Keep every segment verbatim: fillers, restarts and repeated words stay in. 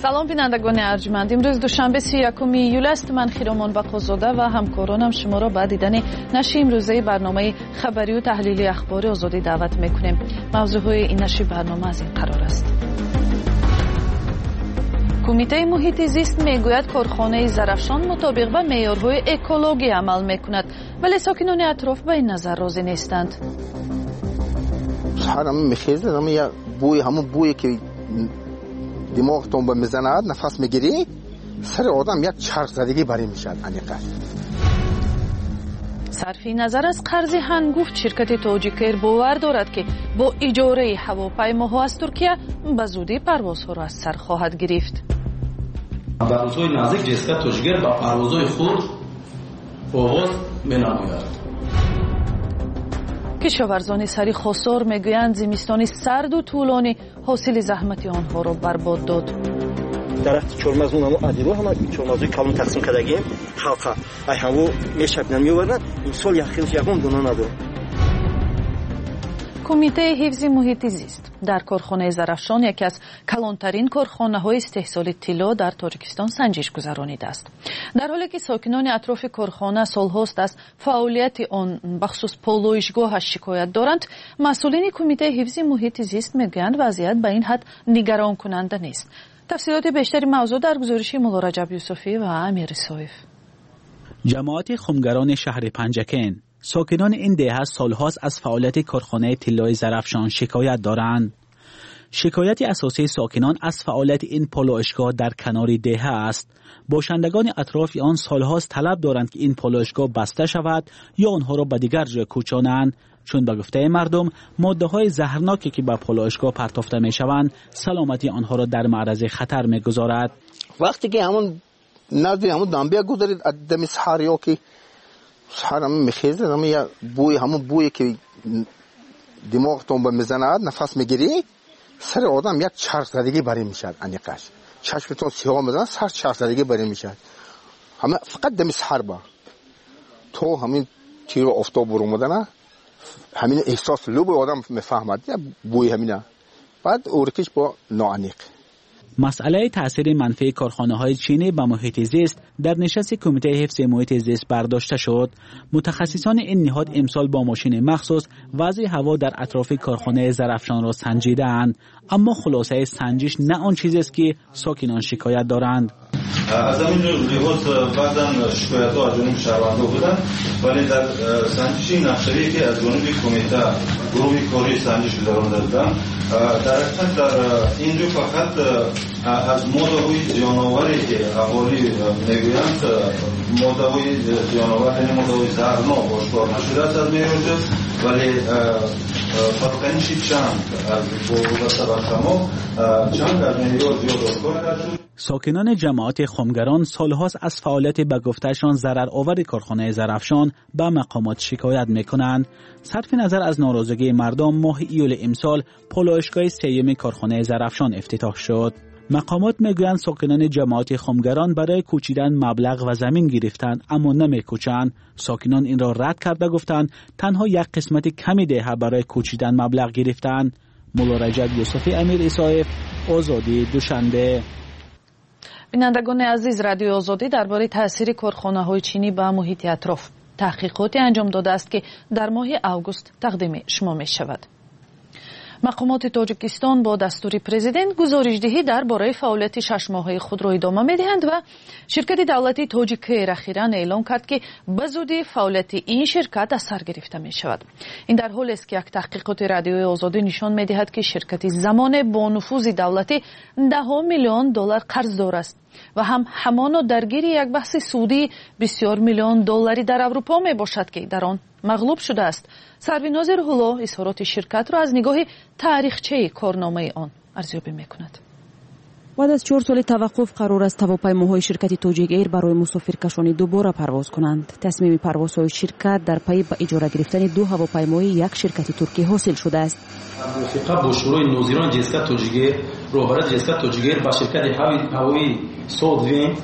سلام بینندگان ارجمند. امروز دوشنبه سی و یکم ایول است. من خیرامان بقازاده و همکارانم شما را به دیدن نشر امروزه برنامه خبری و تحلیلی اخبار آزادی دعوت میکنیم. موضوعهای این نشر برنامه از این قرار است: کمیته محیط زیست میگوید کارخانه زرافشان مطابق با معیارهای اکولوژی عمل میکند، ولی ساکنان اطراف به این نظر راضی نیستند. همون میخیزه، همون یا بوی همون بویی که دماغتون به میزند، نفس میگیری، سر آدم یک چرخ زدگی بری میشد. انیقدر صرفی نظر از قرض هنگفت، شرکت تاجیکایر باور دارد که با اجاره هواپیماها از ترکیه به زودی پروازها را از سر خواهد گرفت. پروازهای نزدیک شرکت تاجیکایر با پروازهای خود آغاز می‌نماید. کشاورزان سری خسار میگویند زمستانی سرد و طولانی حاصل زحمت آنها را برباد داد. درخت چرمز اونمو ادیرو هم چرمزوی کلون تقسیم کردگیم خلقا ای همو میشکنن میوردن این سال یخیلش یکم دونه نداره. کمیته حفظ محیط زیست در کارخانه زرافشان، یکی از کلانترین کارخانه‌های استحصال طلا در تاجیکستان، سنجش گذرانیده است. در حالی که ساکنان اطراف کارخانه سالهاست از فعالیت آن بخصوص پالایشگاهش شکایت دارند، مسئولین کمیته حفظ محیط زیست میگویند وضعیت به این حد نگران کننده نیست. تفصیلات بیشتری موضوع در گزارش مولا رجب یوسفی و امیر صایف. جماعت خمگران شهر پنجکین، ساکنان این دهه سالهاست از فعالیت کارخانه طلای زرافشان شکایت دارند. شکایت اساسی ساکنان از فعالیت این پالایشگاه در کنار دهه است. باشندگان اطراف آن سالهاست طلب دارند که این پالایشگاه بسته شود یا آنها را به دیگر جای کوچانند، چون به گفته مردم ماده های زهرناکی که به پالایشگاه پرتافته می شوند سلامتی آنها را در معرض خطر می گذارد. وقتی که همون نزدی همون دنبه گذارید دم سحریا که سحر همون میخیزه، همون یا بوی همون بویی که دماغتون به میزند، نفس میگیری، سر آدم یک چرخ زدگی بری میشد. انیقدر چشمتون سیاه میزنه، سر چرخ زدگی بری میشد. همه فقط دم سحر با تو همین تیر آفتاب برآمدن، همین احساس لب آدم میفهمد یا بوی همینه، بعد اورکش با ناانیق. مسئله تأثیر منفی کارخانه‌های چینی به محیط زیست در نشست کمیته حفظ محیط زیست برداشته شد. متخصصان این نهاد امسال با ماشین مخصوص وضع هوا در اطراف کارخانه زرافشان را سنجیدند، اما خلاصه سنجش نه آن چیزی است که ساکنان شکایت دارند. از همین لحاظ بعضا شکایت‌ها از جانب شهروندان بودند، ولی در سنجش نقشه‌ای که از جانب کمیته گروه کاری سنجش گذرانده بودند، در حقیقت در اینجا فقط از ماده‌های زیان‌آوری که اهالی میگویند ماده‌های زیان‌آور، یعنی ماده‌های زهرناک آشکار نشده است از معیار، ولی فقط چند از بوده بر چند از معیار زیاد آشکار نشد. ساکنان جماعت خمگران سالهاست از فعالیت به گفتهشان ضررآور کارخانه زرافشان به مقامات شکایت میکنند. صرف نظر از ناراضگی مردم، ماه ایول امسال پالایشگاه سیوم کارخانه زرافشان افتتاح شد. مقامات میگویند ساکنان جماعت خمگران برای کوچیدن مبلغ و زمین گرفتند، اما نمیکوچند. ساکنان این را رد کرده گفتند تنها یک قسمت کمی دهه برای کوچیدن مبلغ گرفتند. مولا رجب یوسفی، امیر صایف، آزادی، دوشنبه. بینندگان عزیز، رادیو آزادی درباره تاثیر کارخانه‌های چینی به محیط اطراف تحقیقاتی انجام داده است که در ماه آگوست تقدیم شما می شود. مقامات تاجیکستان با دستور پرزیدنت گزارش‌دهی درباره فعالیت شش ماهه خود را ادامه می‌دهند و شرکت دولتی تاجیکایر اخیراً اعلام کرد که به زودی فعالیت این شرکت از سر گرفته می‌شود. این در حالی است که یک تحقیقات رادیوی آزادی نشان می‌دهد که شرکت زمان با نفوذ دولتی ده میلیون دلار قرضدار است و هم همان درگیر یک بحث سودی بسیار میلیون دلاری در اروپا میباشد که در آن مغلوب شده است. سرویناز روح‌الله اظهارات شرکت را از نگاه تاریخچه کارنامه آن ارزیابی میکند. بعد از چهار سال توقف قرار است هواپیماهای شرکت تاجیکایر برای مسافرکشانی دوباره پرواز کنند. تصمیم پروازهای شرکت در پی به اجاره گرفتن دو هواپیمای یک شرکت ترکی حاصل شده است. موافقت با شورای ناظران جسکت تاجیکایر، رهبری جسکت تاجیکایر با شرکت هوایی سودوین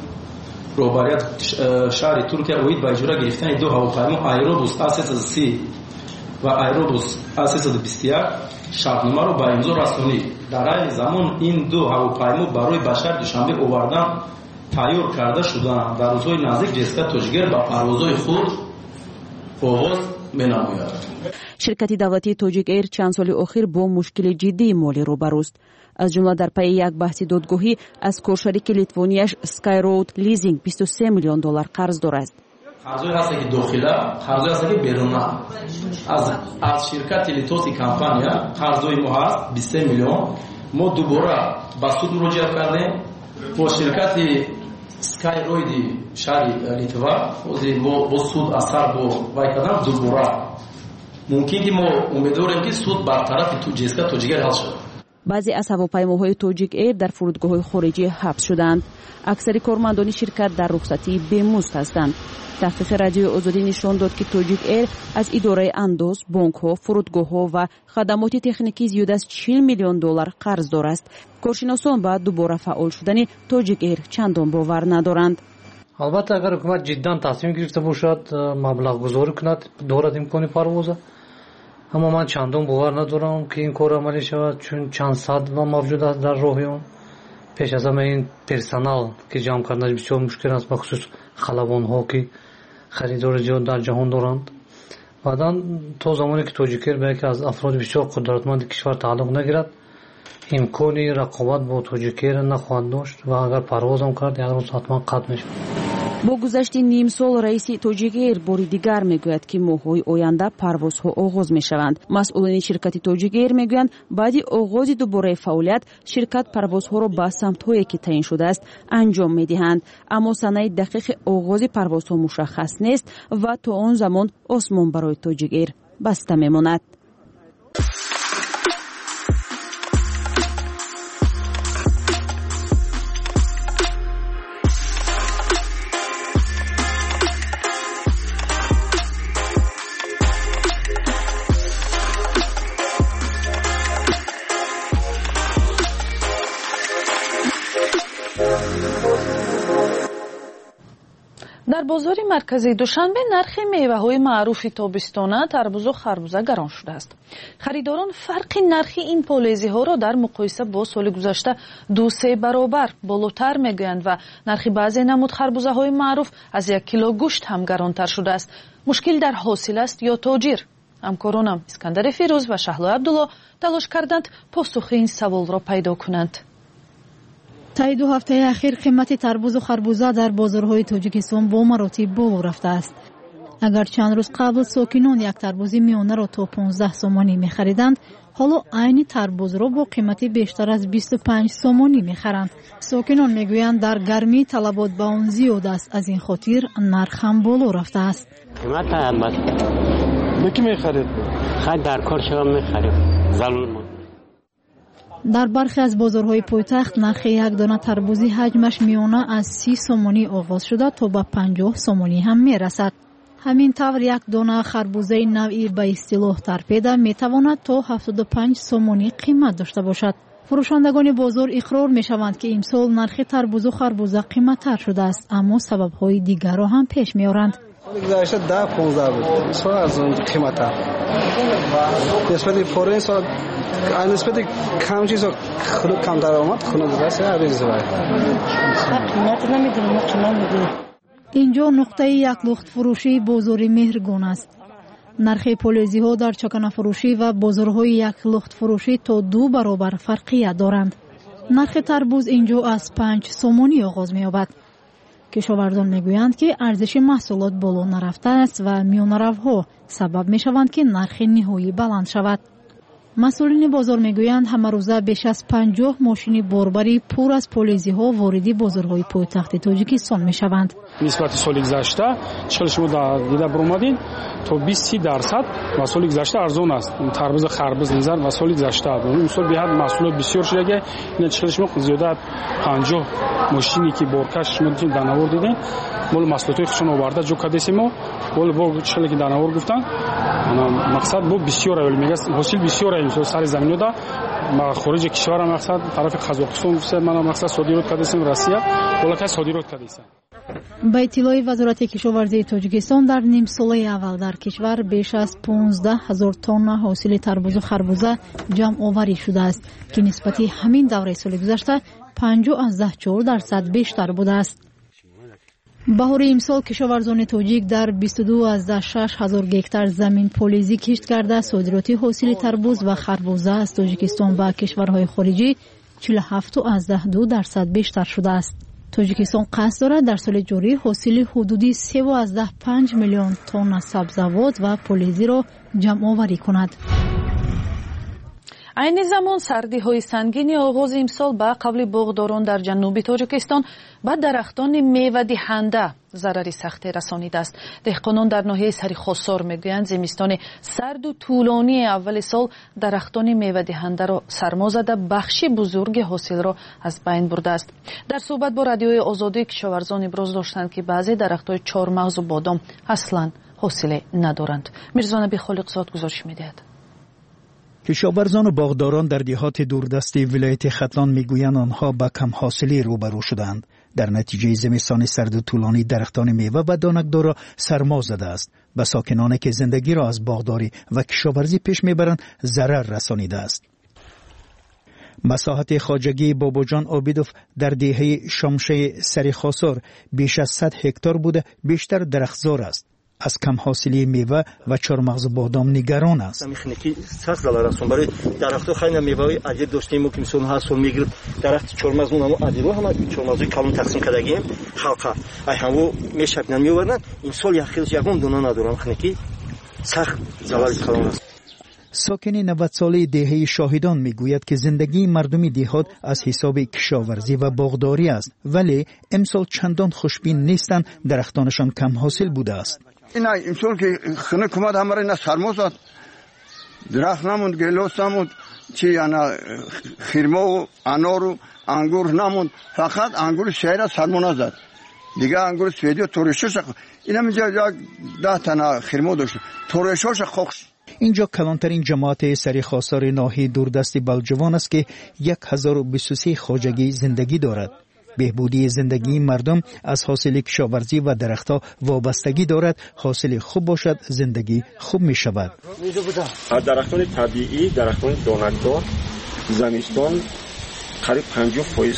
رهبری شهر ترکیه اوید با اجاره گرفتن دو هواپیما ایروبوس آ سیصد و سی و ایروبوس سیصد و بیست و یک شرطنامه رو با امضا رسانی در این زمان این دو هواپیما برای بشر دوشنبه آوردن تیار کرده شدند. در روزهای نزدیک جسکا توجگر با پروازهای خود آغاز می‌نماید. شرکت دولتی توجیک ایر چند سال اخیر با مشکل جدی مالی روبروست. از جمله در پی یک بحث دادگاهی از کارشریک لیتوانیاش اسکای رود لیزینگ بیست و سه میلیون دلار قرض دارد. قرضی هست که داخله، قرضی هست که بیرون. از از شرکت لیتوسی کمپانیا قرضی ما هست بیست و سه میلیون. ما دوباره با سود مراجعه کردیم. با شرکت اسکای رود شهر لیتوا با با سود اثر با وای کردن دوباره ممکن که ما امیدواریم که سود برطرف تو جسکا توجیگر حل شود. بعضی از هواپیماهای توجیک ایر در فرودگاه‌های خارجی حبس شدند. اکثر کارمندان شرکت در رخصتی بیمزد هستند. تحقیق رادیو آزادی نشان داد که توجیک ایر از اداره اندوز، بانک‌ها، فرودگاه‌ها و خدمات تکنیکی زیاد از چهل میلیون دلار قرض دارد. کارشناسان بعد دوباره فعال شدن توجیک ایر چندان باور ندارند. البته اگر حکومت جدا تصمیم گرفته باشد مبلغ گذاری کند دارد امکان پرواز، اما من چندان باور ندارم که این کار عملی شود، چون چند صد و موجود است در راهیان. پیش از همه این پرسنل که جمع کردنش بسیار مشکل است، بخصوص خلبان ها که خریدار زیاد در جهان دارند. بعدا تا زمانی که توجیک ایر به یکی از افراد بسیار قدرتمند کشور تعلق نگیرد امکانی رقابت با توجیک ایر نخواهد داشت و اگر پرواز هم کرد یک روز حتما قطع میشود. با گذشت نیم سال رئیس توجیک ایر باری دیگر میگوید که ماه‌های آینده پروازها آغاز میشوند. مسئولان شرکت توجیک ایر میگویند بعد آغاز دوباره فعالیت شرکت پروازها را به سمت‌هایی که تعیین شده است انجام میدهند، اما سنه دقیق آغاز پروازها مشخص نیست و تا آن زمان آسمان برای توجیک ایر بسته میماند. در بازار مرکزی دوشنبه نرخ میوه‌های معروف تابستانه تربوز و خربوزه گران شده است. خریداران فرق نرخ این پالایزی‌ها را در مقایسه با سال گذشته دو سه برابر بالاتر میگویند و نرخ بعضی نمود خربوزه‌های معروف از یک کیلو گوشت هم گرانتر شده است. مشکل در حاصل است یا تاجر؟ همکارانم اسکندر فیروز و شهلا عبدالله تلاش کردند پاسخ این سوال را پیدا کنند. طی دو هفته اخیر قیمت تربوز و خربوزه در بازارهای تاجیکستان با مراتب بالا رفته است. اگر چند روز قبل ساکنان یک تربوز میانه را تا پانزده سومانی می‌خریدند، حالا عین تربوز را با قیمت بیشتر از بیست و پنج سومانی می‌خرند. ساکنان میگویند در گرمی طلبات به آن زیاد است، از این خاطر نرخ هم بالا رفته است. قیمت البته به کی می‌خرید؟ خرید در کار شما می‌خرید. ظلم در برخی از بازارهای پایتخت نرخ یک دانه تربوزی حجمش میانه از سی سومانی آغاز شده تا به پنجاه سومانی هم میرسد. همین طور یک دانه خربوزه نوعی به اصطلاح ترپیده میتواند تا هفتاد و پنج سومانی قیمت داشته باشد. فروشندگان بازار اقرار میشوند که امسال نرخ تربوز و خربوزه قیمت‌تر شده است، اما سبب‌های دیگر را هم پیش می‌آورند. گذشته ده پانزده بود سال از اون قیمت ها نسبت فورین سال نسبت کم چیز خود کم در آمد خونه درسته عریض باید قیمت نمیدونم قیمت میدونم. اینجا نقطه یک لخت فروشی بازار مهرگان است. نرخ پالایزی ها در چکانه فروشی و بازارهای یک لخت فروشی تا دو برابر فرقیت دارند. نرخ تربوز اینجا از پنج سومانی آغاز می‌یابد. کشاورزان میگویند که ارزش محصولات بالا نرفته است و میانروها سبب میشوند که نرخ نهایی بلند شود. مسئولین بازار میگویند همه روزه بیش از پنجاه ماشین باربری پر از پالایزی ها وارد بازارهای پایتخت تاجیکستان میشوند. نسبت سال گذشته چقدر شما دیده برآمدین تا بیست درصد و سال گذشته ارزان است. تربوز خربوز نظر و سال گذشته این سال به حد محصولات بسیار شده. این چقدر شما زیاده پنجاه ماشینی که بارکش شما دیدین در نوار دیدین مول محصولات خودشون آورده جو کدیسیمو مول با چقدر که در نوار گفتن مقصد بو بسیار اول میگه حاصل بسیار این سال سر زمین ده ما خارج کشور مقصد طرف قزاقستان گفته من مقصد صادرات کردیم روسیه ولکه صادرات کردیم. با اطلاع وزارت کشاورزی تاجیکستان در نیم ساله اول در کشور بیش از پانزده هزار تن حاصل تربوز و خربوزه جمع آوری شده است که نسبت همین دوره سال گذشته پنجاه از ده چهار درصد بیشتر بوده است. بهار امسال کشاورزان تاجیک در بیست و دو از ده شش هزار گکتار زمین پولیزی کشت کرده صادرات حاصل تربوز و خربوزه از تاجیکستان به کشورهای خارجی چهل و هفت از ده دو درصد بیشتر شده است. تاجیکستان قصد دارد در سال جاری حاصل حدودی سه از ده پنج میلیون تن سبزیجات و پولیزی را جمع آوری کند. عین زمان سردی های سنگین آغاز امسال با قبل باغداران در جنوب تاجیکستان با درختان میوه دهنده ضرری سختی رسانیده است. دهقانان در ناحیه سریخاسار میگویند زمستان سرد و طولانی اول سال درختان میوه دهنده را سرما زده بخشی بزرگ حاصل را از بین برده است. در صحبت با رادیوی آزادی کشاورزان ابراز داشتند که بعضی درخت‌های چهارمغز و بادام اصلا حاصل ندارند. میرزا نبی خالقزاد گزارش می‌دهد. کشاورزان و باغداران در دهات دوردست ولایت ختلان میگویند آنها با کم حاصلی روبرو شدند. در نتیجه زمستان سرد و طولانی درختان میوه و دانکدار را سرما زده است. به ساکنانی که زندگی را از باغداری و کشاورزی پیش میبرند ضرر رسانیده است. مساحت خواجگی باباجان عابدوف در دهه شامشه سریخاسار بیش از صد هکتار بوده بیشتر درختزار است. از کم حاصلی میوه و چهارمغز بادام نگران است. میخنیکی سخت دلارستون برای درختو خیلی میوه عجیب داشتیم که مثلا هر سال میگیرد درخت چهارمغز اونم عجیبه هم چهارمغز کلم تقسیم کردیم خلقا ای همو میشک نمیورن این سال یخیلش یکم دونه ندارم خنیکی سخت زوال کلام است. ساکن نود ساله دهه شاهدان میگوید که زندگی مردمی دهات از حساب کشاورزی و باغداری است ولی امسال چندان خوشبین نیستند درختانشان کم حاصل بوده است. این امسال که خونه کمد همه را سرما زد درخت نموند گلوس نموند چی انا خرما و انار و انگور نموند فقط انگور شهر سرما نزد دیگه انگور سویدی و تورشش اینا اینجا ده تنه خرما داشت تورشش خوش. اینجا کلانترین جماعت سریخاسار ناحیه دوردست بلجوان است که هزار و بیست و سه خواجگی زندگی دارد. بهبودی زندگی مردم از حاصل کشاورزی و درختها وابستگی دارد. حاصل خوب باشد زندگی خوب می شود. درختان طبیعی درختان دانکدار زمستان قریب پنجاه درصد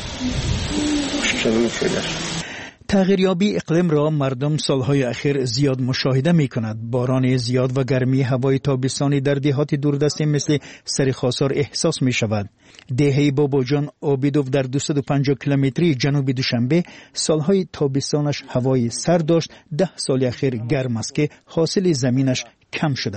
شدن شده. تغییریابی اقلیم را مردم سالهای اخیر زیاد مشاهده می کند. باران زیاد و گرمی هوای تابستانی در دهات دوردستی مثل سریخاسار احساس می شود. دهه باباجان عابدوف در دویست و پنجاه کیلومتری جنوب دوشنبه سالهای تابستانش هوای سرد داشت. ده سال اخیر گرم است که حاصل زمینش کم شده.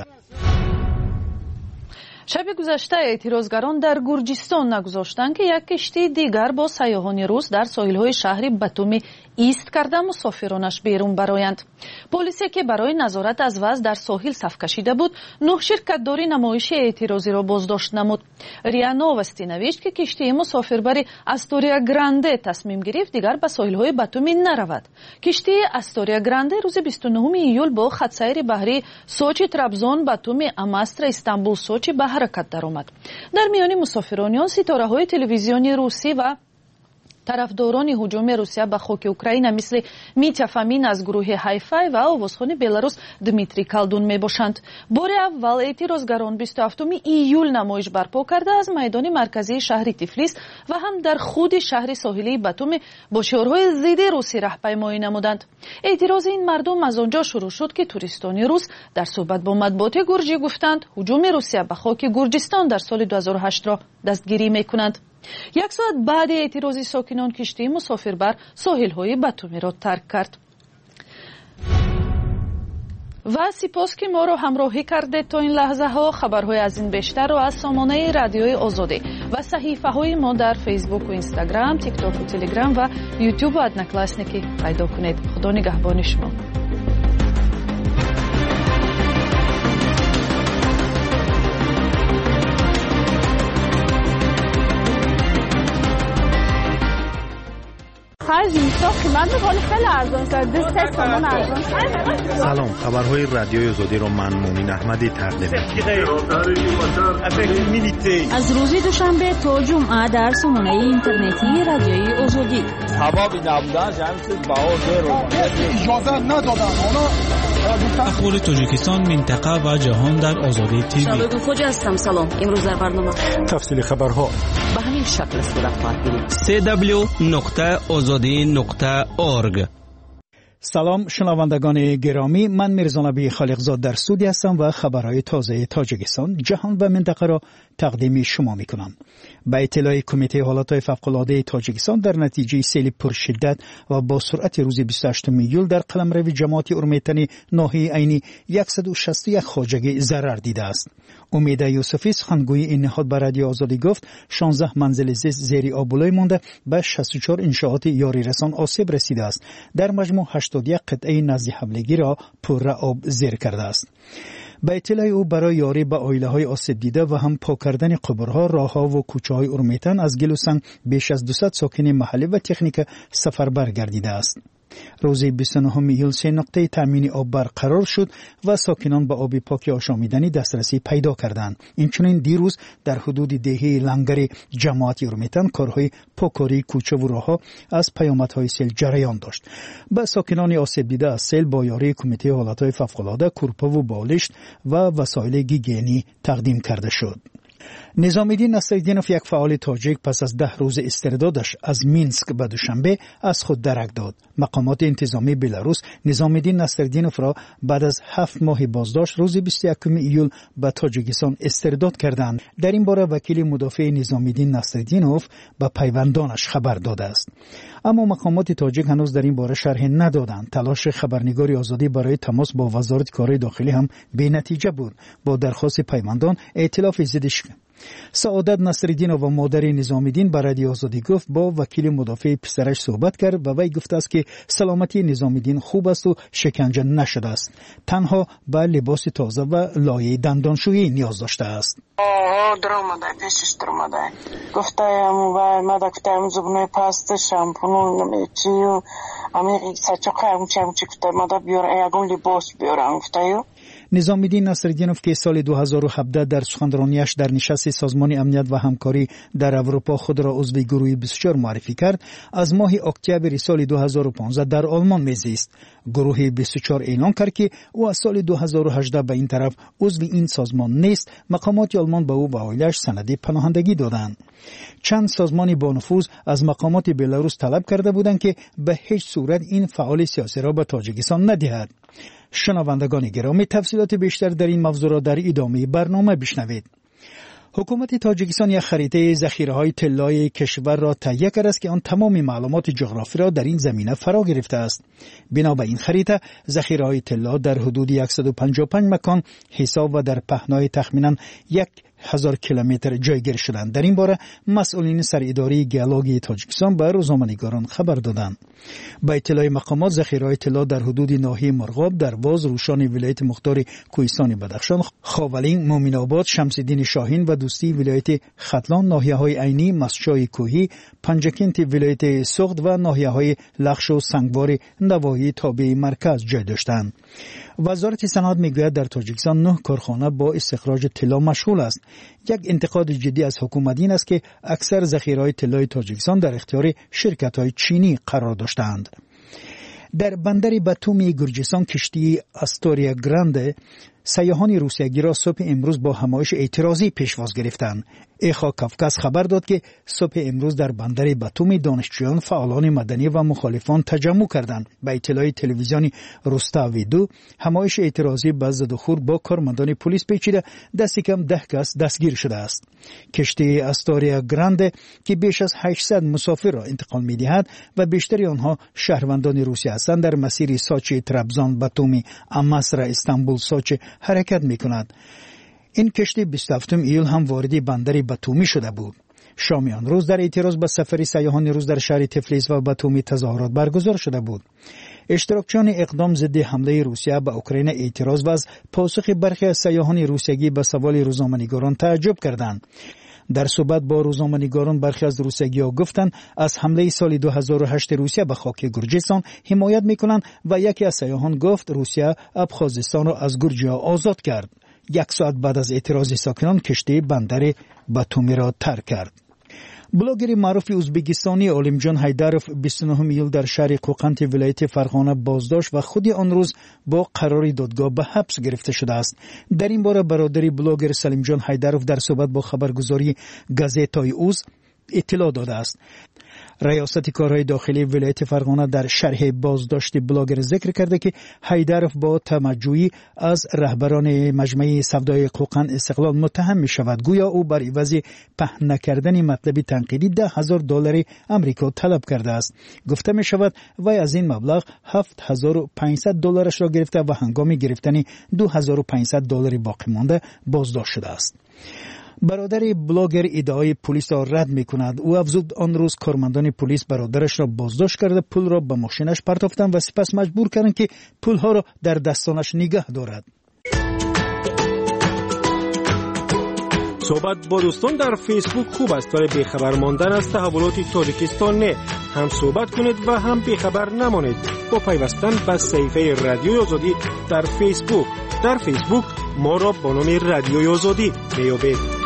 شب گذشته اعتراضگران در گرجستان نگذاشتند که یک کشتی دیگر با سیاحان روس در ساحل‌های شهر باتومی ایست کرده مسافرانش بیرون برآیند. پلیسی که برای نظارت از وضع در ساحل صف کشیده بود، نه شرکت‌داری نمایش اعتراضی را بازداشت نمود. ریا نووستی نوشت که کشتی مسافربری استوریا گرانده تصمیم گرفت دیگر به ساحل‌های باتومی نرود. کشتی استوریا گرانده روز بیست و نهم ایول با خطسیر بحری سوچی ترابزون باتومی اماستر استانبول سوچی به حرکت درآمد. در میان مسافران ستاره‌های تلویزیونی روسی و طرفداران هجوم روسیه به خاک اوکراین مثل میتیا فامین از گروه هایفای و آوازخوان بلاروس دمیتری کالدون می باشند. بار اول اعتراضگران بیست و هفتم ایول نمایش برپا کرده از میدان مرکزی شهر تیفلیس و هم در خود شهر ساحلی باتوم با شعارهای ضد روسی راهپیمایی نمودند. اعتراض این مردم از آنجا شروع شد که توریستان روس در صحبت با مطبوعات گرجی گفتند هجوم روسیه به خاک گرجستان در سال دو هزار و هشت را دستگیری میکنند. یک ساعت بعد اعتراضی ساکنان کشتی مسافربر ساحل‌های باتومی را ترک کرد. و سپاس که ما را همراهی کرده تا این لحظه ها. خبرهای از این بیشتر را از سامانه رادیوی آزادی و صحیفه های ما در فیسبوک و اینستاگرام، تیک تاک و تلگرام و یوتیوب و ادنکلاسنیکی پیدا کنید. خدا نگهبان شما. Faz قیمت می‌کنه خیلی ارزان است. دو سه تومن ارزان. سلام، خبرهای رادیوی آزادی رو من مومین احمدی تقدیم می‌کنم. از روز دوشنبه تا جمعه در سامانه اینترنتی رادیوی آزادی. هوا نبودن جمعیت باور رو اجازه ندادن. اخبار تاجیکستان، منطقه و جهان در آزادی تیوی. شبکه خوج هستم. سلام. امروز در برنامه تفصیل خبرها به همین شکل صورت خواهد گرفت. سی دبلیو نقطه آزادی نقطه اورگ. سلام شنوندگان گرامی، من میرزا نبی خالقزاد در استودیو هستم و خبرهای تازه تاجیکستان، جهان و منطقه را تقدیم شما میکنم. به اطلاع کمیته حالات فوق‌العاده تاجیکستان، در نتیجه سیل پرشدت و با سرعت روز بیست و هشتم ایول در قلمرو جماعت اورمیتن ناحیه عینی صد و شصت و یک خواجگی ضرر دیده است. امید یوسفی سخنگوی این نهاد به رادیو آزادی گفت شانزده منزل زیست زیر آبولای مانده، به شصت و چهار انشاءات یاری رسان آسیب رسیده است. در مجموع هشتاد و یک قطعه نزد حملگی را پر آب زیر کرده است. به اطلاع او برای یاری به عائله‌های آسیب دیده و هم پاک کردن قبرها، راه‌ها و کوچه‌های اورمیتن از گل و سنگ بیش از دویست ساکن محلی و تکنیک سفربر گردیده است. روز بیست و نهم ایول سه نقطه تامین آب برقرار شد و ساکنان به آب پاک آشامیدنی دسترسی پیدا کردند. اینچنین دیروز در حدود دهه لنگر جماعت اورمیتن کارهای پاککاری کوچه و راه‌ها از پیامدهای سیل جریان داشت. به ساکنان آسیب دیده از سیل با یاری کمیته حالات فوق‌العاده کورپا و بالشت و وسایل گیگینی تقدیم کرده شد. نظامیدین نصرالدینوف، یک فعال تاجیک، پس از ده روز استردادش از مینسک به دوشنبه از خود درک داد. مقامات انتظامی بلاروس نظامیدین نصرالدینوف را بعد از هفت ماه بازداشت روز بیست و یکم ایول به تاجیکستان استرداد کردند. در این باره وکیل مدافع نظامیدین نصرالدینوف به پیوندانش خبر داده است. اما مقامات تاجیک هنوز در این باره شرح ندادند. تلاش خبرنگاری آزادی برای تماس با وزارت کار داخلی هم بی نتیجه بود. با درخواست پیوندان ائتلاف ضدش سعادت نصرالدینوف و مادر نظامیدین به رادیو آزادی گفت با وکیل مدافع پسرش صحبت کرد و وی گفته است که سلامتی نظامیدین خوب است و شکنجه نشده است. تنها به لباس تازه و لایه دندانشویی نیاز داشته است. آه در اومده پیشش در اومده گفتایم و ما دکترم زبونه پاست شامپونون نمیچی و امی سچوقه همچه همچه کتر ما دا بیار اگون لباس بیارم گفتایو. نظامیدین نصرالدینوف که سال دو هزار و هفده در سخنرانیش در نشست سازمان امنیت و همکاری در اروپا خود را عضو گروه بیست و چهار معرفی کرد، از ماه اکتبر سال دو هزار و پانزده در آلمان میزیست. گروه بیست و چهار اعلان کرد که او از سال دو هزار و هجده به این طرف عضو این سازمان نیست. مقامات آلمان به او و عائله‌اش سند پناهندگی دادند. چند سازمان با نفوذ از مقامات بلاروس طلب کرده بودند که به هیچ صورت این فعال سیاسی را به تاجیکستان ندهد. شنوندگان گرامی، تفصیلات بیشتر در این موضوع را در ادامه برنامه بشنوید. حکومت تاجیکستان یک خریطه ذخیره‌های طلای کشور را تهیه کرده است که آن تمام معلومات جغرافی را در این زمینه فرا گرفته است. بنا به این خریطه ذخیره‌های طلا در حدود صد و پنجاه و پنج مکان حساب و در پهنای تخمیناً یک هزار کیلومتر جایگیر شدند. در این باره مسئولین سراداری گیولوژی تاجیکستان به روزنامه‌نگاران خبر دادند. با اطلاع مقامات ذخیره‌های طلا در حدود ناحیه مرغاب، درواز، روشان ولایت مختار کوهستان بدخشان، خاولین، مومن‌آباد، شمس‌الدین شاهین و دوستی ولایت ختلان، ناحیه‌های عینی، مسچای کوهی، پنجکنت ولایت سغد و ناحیه‌های لخش و سنگوار نواحی تابع مرکز جای داشتند. وزارت صنعت میگوید در تاجیکستان نه کارخانه با استخراج طلا مشغول است. یک انتقاد جدی از حکومت این است که اکثر ذخیره‌های طلای تاجیکستان در اختیار شرکت‌های چینی قرار داشتند. در بندر باتومی گرجستان کشتی استوریا گرانده سیاحان روسیایی را صبح امروز با همایش اعتراضی پیشواز گرفتند. ایخا کافکاس خبر داد که صبح امروز در بندر باتومی دانشجویان، فعالان مدنی و مخالفان تجمع کردند. به اطلاع تلویزیونی روستاوی دو، همایش اعتراضی به زد و خورد با کارمندان پلیس پیچیده، دستی کم ده کس دستگیر شده است. کشتی استوریا گرانده که بیش از هشتصد مسافر را انتقال می‌دهد و بیشتر آنها شهروندان روسیه هستند، در مسیر ساچی ترابزان باتومی اماسرا استانبول ساچی حرکت می‌کند. این کشتی بیست و هفتم ایول هم وارد بندر باتومی شده بود. شامیان روز در اعتراض به سفر سیاحان روز در شهر تفلیس و باتومی تظاهرات برگزار شده بود. اشتراکچیان اقدام ضد حمله روسیه به اوکراین اعتراض و از پاسخ برخی از سیاحان روسیایی به سوال روزنامه‌نگاران تعجب کردند. در صحبت با روزنامه‌نگاران برخی از روسیه‌ها گفتند از حمله سال دو هزار و هشت روسیه به خاک گرجستان حمایت میکنند و یکی از سیاحان گفت روسیه ابخازستان را از گرجیا آزاد کرد. یک ساعت بعد از اعتراض ساکنان کشتی بندر باتومی را ترک کرد. بلاگر معروف ازبکستانی عالمجان حیدروف بیست و نه ایول در شهر قوقنت ولایت فرغانه بازداشت و خود آن روز با قرار دادگاه به حبس گرفته شده است. در این باره برادر بلاگر سلیمجان حیدروف در صحبت با خبرگزاری گازتای اوز اطلاع داده است. ریاست کارهای داخلی ولایت فرغانه در شرح بازداشت بلاگر ذکر کرده که حیدروف با تمجوی از رهبران مجمع سودای قوقند استقلال متهم می شود. گویا او بر عوض پهن نکردن مطلب تنقیدی ده هزار دلار آمریکا طلب کرده است. گفته می شود وی از این مبلغ هفت هزار و پانصد دلارش را گرفته و هنگام گرفتن دو هزار و پانصد دلار باقی مانده بازداشت شده است. برادر بلاگر ادعای پلیس را رد می کند. او افزود آن روز کارمندان پلیس برادرش را بازداشت کرده پول را به ماشینش پرتافتند و سپس مجبور کردند که پولها را در دستانش نگه دارد. صحبت با دوستان در فیسبوک خوب است، ولی بیخبر ماندن از تحولات تاجیکستان نه. هم صحبت کنید و هم بیخبر نمانید با پیوستن به صفحه رادیوی آزادی در فیسبوک. در فیسبوک ما را با نام رادیوی آزادی میابید.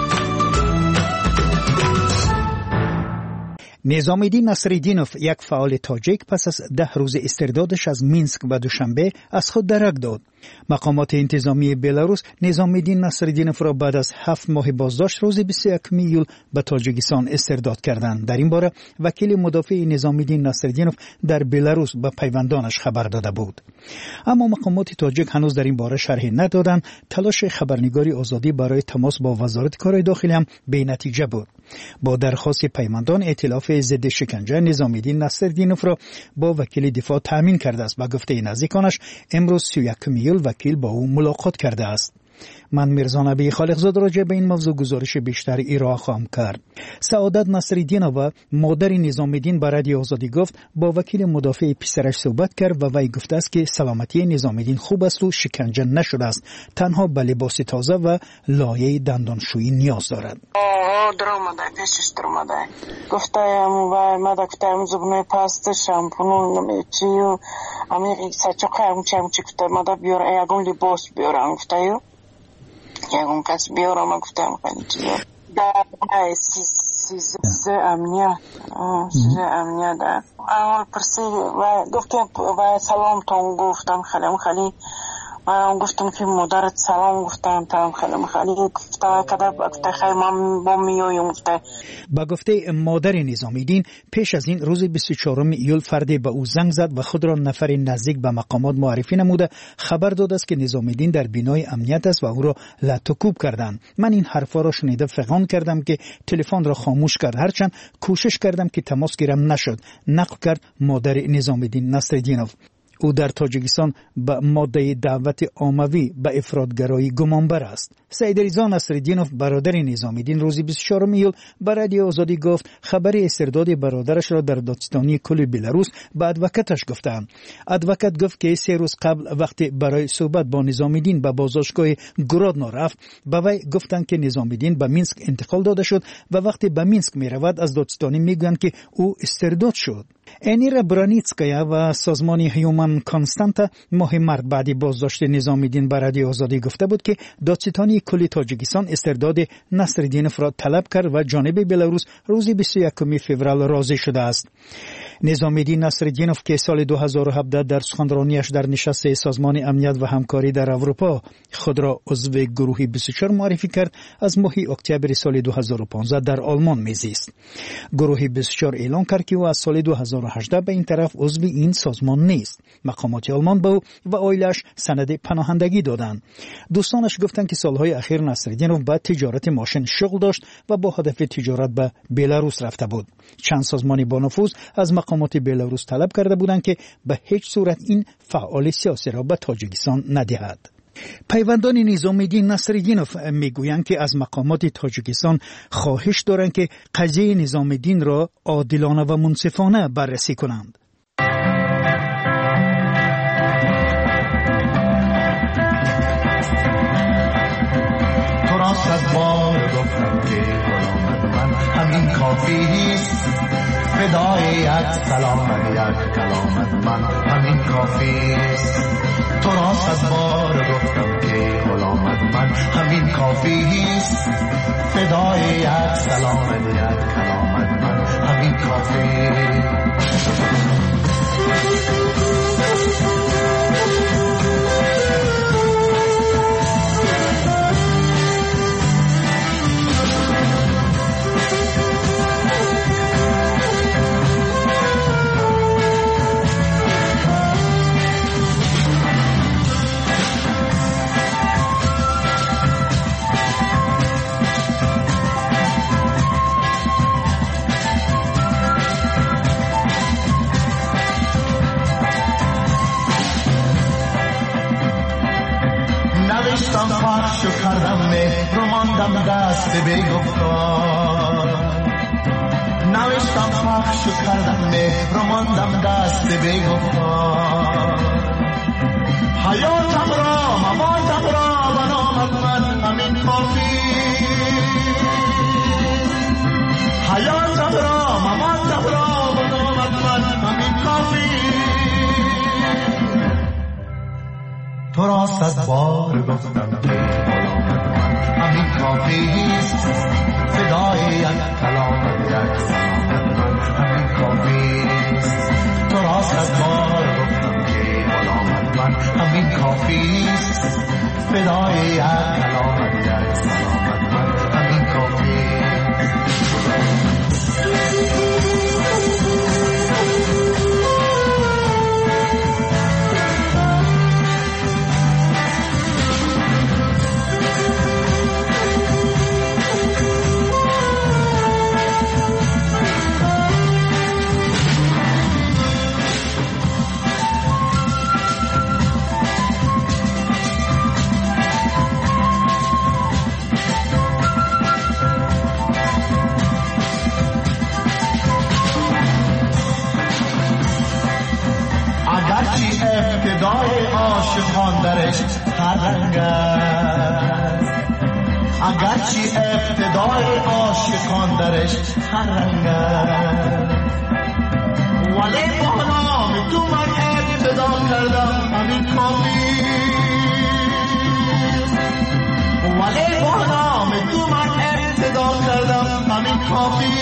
نظامالدین نصرالدینوف یک فعال تاجیک پس از ده روز استردادش از مینسک و دوشنبه از خود درک داد. مقامات انتظامی بلاروس نظامالدین نصرالدینوف را بعد از هفت ماه بازداشت روز بیست و یکم ایول به تاجیکستان استرداد کردند. در این باره وکیل مدافع نظامالدین نصرالدینوف در بلاروس به پیوندانش خبر داده بود. اما مقامات تاجیک هنوز در این باره شرحی ندادند. تلاش خبرنگاری آزادی برای تماس با وزارت کارهای داخلی هم بی نتیجه بود. با درخواست پیوندان ائتلاف ضد شکنجه نظامالدین نصرالدینوف را با وکیل دفاع تامین کرده است. با گفته نزدیکانش امروز سی و یکم ایول وکیل با او ملاقات کرده است. من میرزا نبی خالقزاد راجع به این موضوع گزارش بیشتر ارائه خواهم کرد. سعادت نصرالدینова مادر نظامالدین به رادیو آزادی گفت با وکیل مدافع پسرش صحبت کرد و وی گفته است که سلامتی نظامالدین خوب است و شکنجه نشده است. تنها به لباس تازه و لایه دندانشویی نیاز دارد. درآمده پیشش درآمده گفتم و ماده گفتم زبونه پاست شامپو نمیچی و امی ساچوقه هم چم چکت ماده بیار یکم لباس بیارم گفتم یکم کس بیارم گفتم خیلی چیه در سیزه امنیت سیزه امنیت در اول پرسی و گفتم و سلام تون گفتم خیلی خیلی من گفتم که مادرت سلام گفتم تام خیلی خیلی گفته کدا گفته خیلی من با میایم گفته. با گفته مادر نظامالدین پیش از این روز بیست و چهارم ایول فردی به او زنگ زد و خود را نفر نزدیک به مقامات معرفی نموده خبر داد است که نظامالدین در بینای امنیت است و او را لطوکوب کردند. من این حرفا را شنیده فغان کردم که تلفن را خاموش کرد، هرچند کوشش کردم که تماس گیرم نشد. نقل کرد مادر نظامالدین نصرالدینوف. او در تاجیکستان به ماده دعوت عاموی به افراطگرایی گمانبر است. سید رضا نصرالدینوف برادر نظامالدین روز بیست و چهارم ایول به رادیو آزادی گفت خبر استرداد برادرش را در دادستانی کل بلاروس به ادوکاتش گفتند. ادوکات گفت که سه روز قبل وقتی برای صحبت با نظامالدین به بازداشتگاه گرادنو رفت به وی گفتند که نظامالدین به مینسک انتقال داده شد و وقتی به مینسک می رود از دادستانی میگویند که او استرداد شد. انیرا برانیتسکایا و سازمان هیومن کانستانتا ماه مارس بعد بازداشت نظامالدین به رادیو آزادی گفته بود که دادستانی کل تاجیکستان استرداد نصرالدینوف را طلب کرد و جانب بلاروس روز بیست و یکم فوریه راضی شده است. نظامالدین نصرالدینوف که سال دو هزار و هفده در سخنرانیش در نشست سازمان امنیت و همکاری در اروپا خود را عضو گروه بیست و چهار معرفی کرد، از ماه اکتبر سال دو هزار و پانزده در آلمان میزیست. گروه بیست و چهار اعلان کرد که او از سال دو هزار و هجده به این طرف عضو این سازمان نیست. مقامات آلمان به او و عائله‌اش سند پناهندگی دادند. دوستانش گفتند که سالهای اخیر نصرالدینوف با تجارت ماشین شغل داشت و با هدف تجارت به بلاروس رفته بود. چند سازمان با نفوذ از مقامات بلاروس طلب کرده بودند که به هیچ صورت این فعال سیاسی را به تاجیکستان ندهد. پیوندان نظامالدین نصرالدینوف میگویند که از مقامات تاجیکستان خواهش دارند که قضیه نظامالدین را عادلانه و منصفانه بررسی کنند. تو راست از بار گفتم که کافیست فدای یک سلامت یک کلامت من همین کافیست تو را صد بار گفتم که غلامت من همین کافیست فدای یک سلامت یک کلامت من همین کافیست پخش کردم مهر رو ماندم دست بی‌گفتار نوشتم پخش کردم مهر رو ماندم دست بی‌گفتار حیاتم را مماتم را و نامت من همین کافی حیاتم را مماتم را و نامت من همین کافی تو را صد بار گفتم که غلامت من همین کافیست فدای یک کلامت یک سلامت من همین کافیست تو را صد بار گفتم که غلامت من همین کافیست فدای یک کلامت یک سلامت من همین کافیست ابتدای عاشقان درش هر رنگ است اگرچه ابتدای عاشقان درش هر رنگ است ولی با نام تو من ابتدا کردم همین کافی ولی با نام تو من ابتدا کردم همین کافی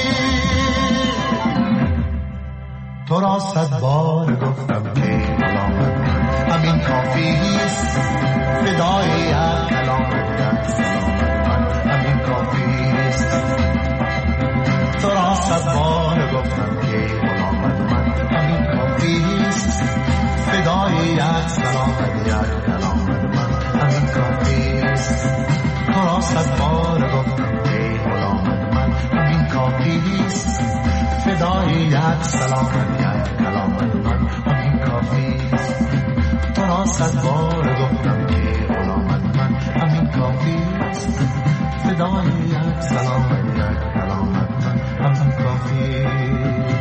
تو را صد بار گفتم که غلامت من همین کافیست فدای یک کلامت یک سلامت من همین کافیست تو را صد بار گفتم که غلامت من همین کافیست فدای یک سلامت یک کلامت من همین کافیست تو را صد بار گفتم که غلامت من همین کافیست فدای یک سلامت یک کلامت من همین کافیست تو را صد بار گفتم که غلامت من همین کافیست فدای یک سلامت یک کلامت من همین کافیست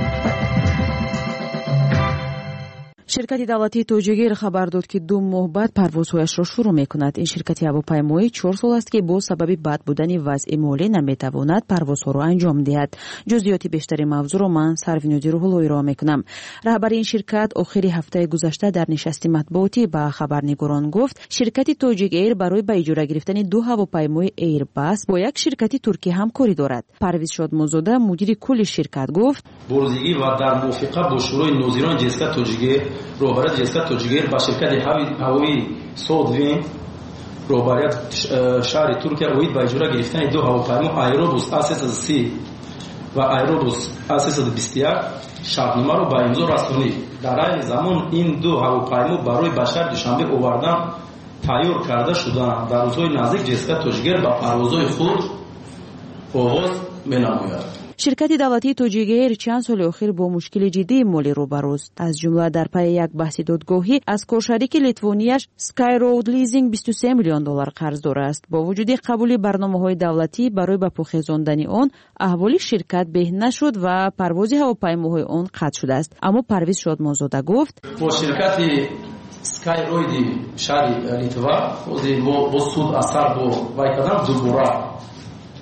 شرکت دولتی توجیگیر خبر داد که دو ماه بعد پروازهایش را شروع میکند. این شرکت هواپیمایی چهار سال است که با سبب بد بودن وضع مالی نمیتواند پروازها را انجام دهد. جزئیات بیشتری موضوع را من سروینودی روح‌اللهی را میکنم. رهبر این شرکت آخر هفته گذشته در نشست مطبوعاتی با خبرنگاران گفت شرکت توجیگیر برای به اجاره گرفتن دو هواپیمای ایرباس با یک شرکت ترکی همکاری دارد. پرویز شادمانزاده مدیر کل شرکت گفت برزگی و در موافقت با شورای ناظران جسکت توجیگیر روبرت جسکت توجیگیر با شرکت هوایی سودوین روبرت شهر ترکیه اوید با اجاره گرفتن دو هواپیما ایروبوس آ سیصد و سی و ایروبوس آ سیصد و بیست و یک شرطنامه را با امضا رسانید. در این زمان این دو هواپیما برای به شهر دوشنبه آوردن تیار کرده شدند. در روزهای نزدیک جسکت توجیگیر با پروازهای خود آغاز می‌نماید. شرکت دولتی توجیگیر چند سال اخیر با مشکل جدی مالی روبروست. از جمله در پی یک بحث دادگاهی از کارشریک لیتوانیش سکای رود لیزینگ بیست و سه میلیون دلار قرض دار است. با وجود قبول برنامه‌های دولتی برای به پوخیزاندن آن، احوال شرکت بهتر نشد و پرواز هواپیماهای آن قطع شده است. اما پرویز شادمانزاده گفت با شرکت سکای رود شهر لیتوا با سود اثر با وای کردن دوباره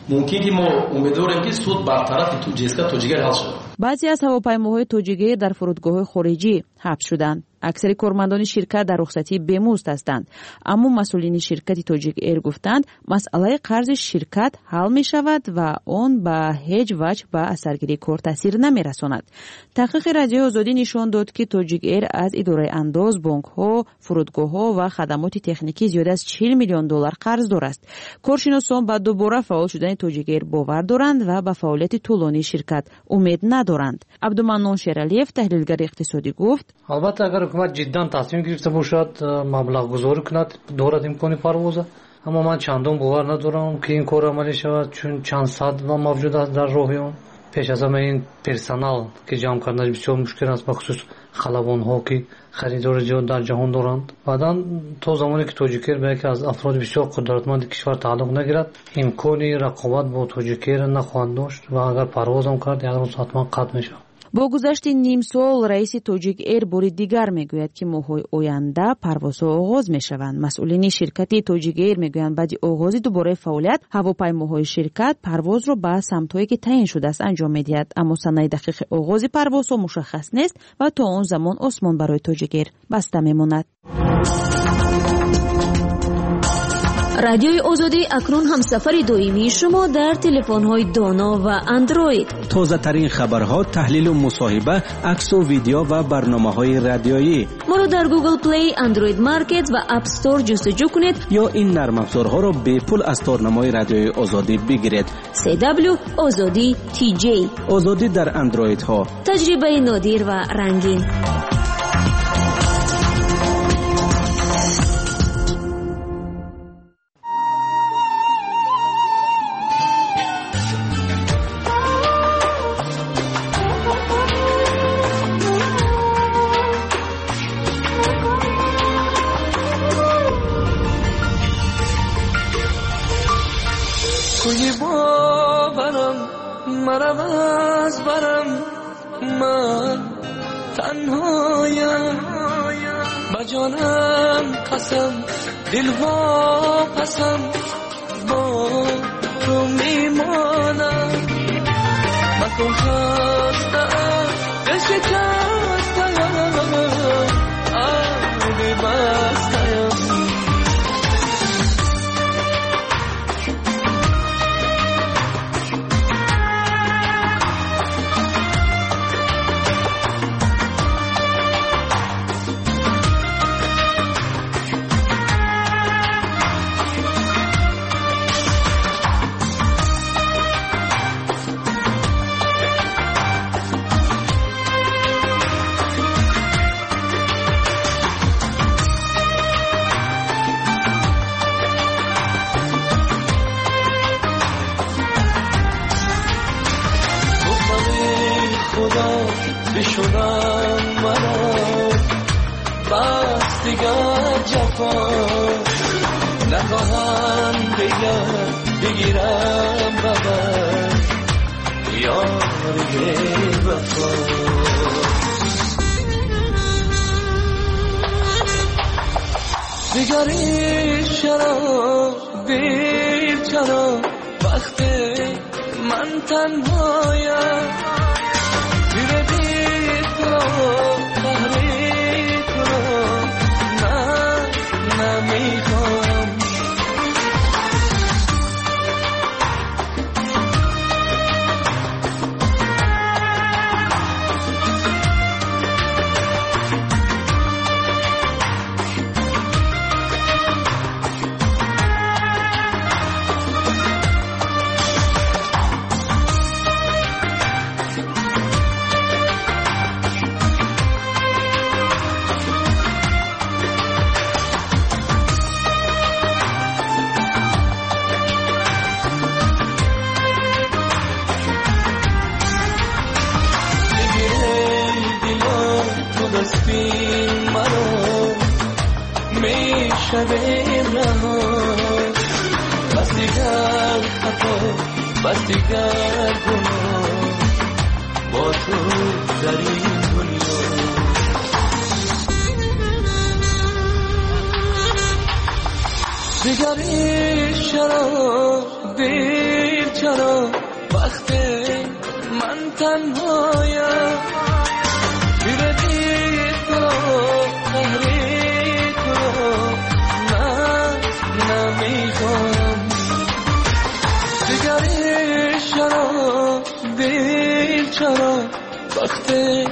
ممکن که ما امیدواریم که سود بر طرف توجیسکا توجیگر حل شود. بعضی از هواپیماهای توجیگیر در فرودگاه خارجی حبس شدند. اکثر کارمندان شرکت در رخصتی بمزد هستند، اما مسئولین شرکت توجیگ ایر گفتند مسئله قرض شرکت حل می شود و آن به هیچ وجه به اثرگیری کار تاثیر نمی رساند. تحقیق رادیوی آزادی نشان داد که توجیگ ایر از اداره انداز، بانک ها، فرودگاه ها و خدمات تکنیکی زیاد از چهل میلیون دلار قرض دارد. کارشناسان با دوباره فعال شدن توجیگ ایر باور دارند و به فعالیت طولانی شرکت امید ندارند. عبدالمنان شیرالیف تحلیلگر اقتصادی گفت البته اگر حکومت جدا تصمیم گرفته باشد مبلغ گذاری کند دارد امکان پرواز، اما من چندان باور ندارم که این کار عملی شود، چون چند صد و موجود است در راهیان. پیش از همه این پرسنل که جمع کردنش بسیار مشکل است، بخصوص خلبان ها که خریدار زیاد در جهان دارند. بعدا تا زمانی که توجیکر به یکی از افراد بسیار قدرتمند کشور تعلق نگیرد امکانی رقابت با توجیکر نخواهد داشت و اگر پرواز هم کرد یک روز حتما قطع میشه. با گذشت نیم سال رئیس توجیگ ایر باری دیگر میگوید که ماه‌های آینده پروازها آغاز میشوند. مسئولین شرکت توجیگ ایر میگویند بعد آغاز دوباره فعالیت هواپیماهای شرکت پرواز را به سمت‌هایی که تعیین شده است انجام میدهد، اما سنه دقیق آغاز پروازها مشخص نیست و تا آن زمان آسمان برای توجیگ ایر بسته میماند. رادیوی آزادی اکنون همسفر دائمی شما در تلفن‌های دانا و اندروید. تازه ترین خبرها، تحلیل و مصاحبه، عکس و ویدیو و برنامه‌های رادیویی. ما را در گوگل پلی، اندروید مارکت و اپ استور جستجو کنید یا این نرم افزارها را به پول از تارنمای رادیوی آزادی بگیرید. سی دبلیو آزادی تی جی. آزادی در اندروید ها. تجربه نادر و رنگین. کوی باورم مرم از برم، من تنهایم با جانم قسم دل وا پسم با تو میمانم. مکن خستم دل شکستم آبی بستم. بشونم منو بس دیگر جفا نخواهم دیگر بگیرم ببر یاری وفا. دیگری چرا بیر چرا وقتی من تنهایم بس دیگر گناه با تو در این دنیا. دیگری چرا دیر چرا وقتی من تنهایم بیردی تو قهری تو من نمیخوام دیگری چرا دیر چرا وقتی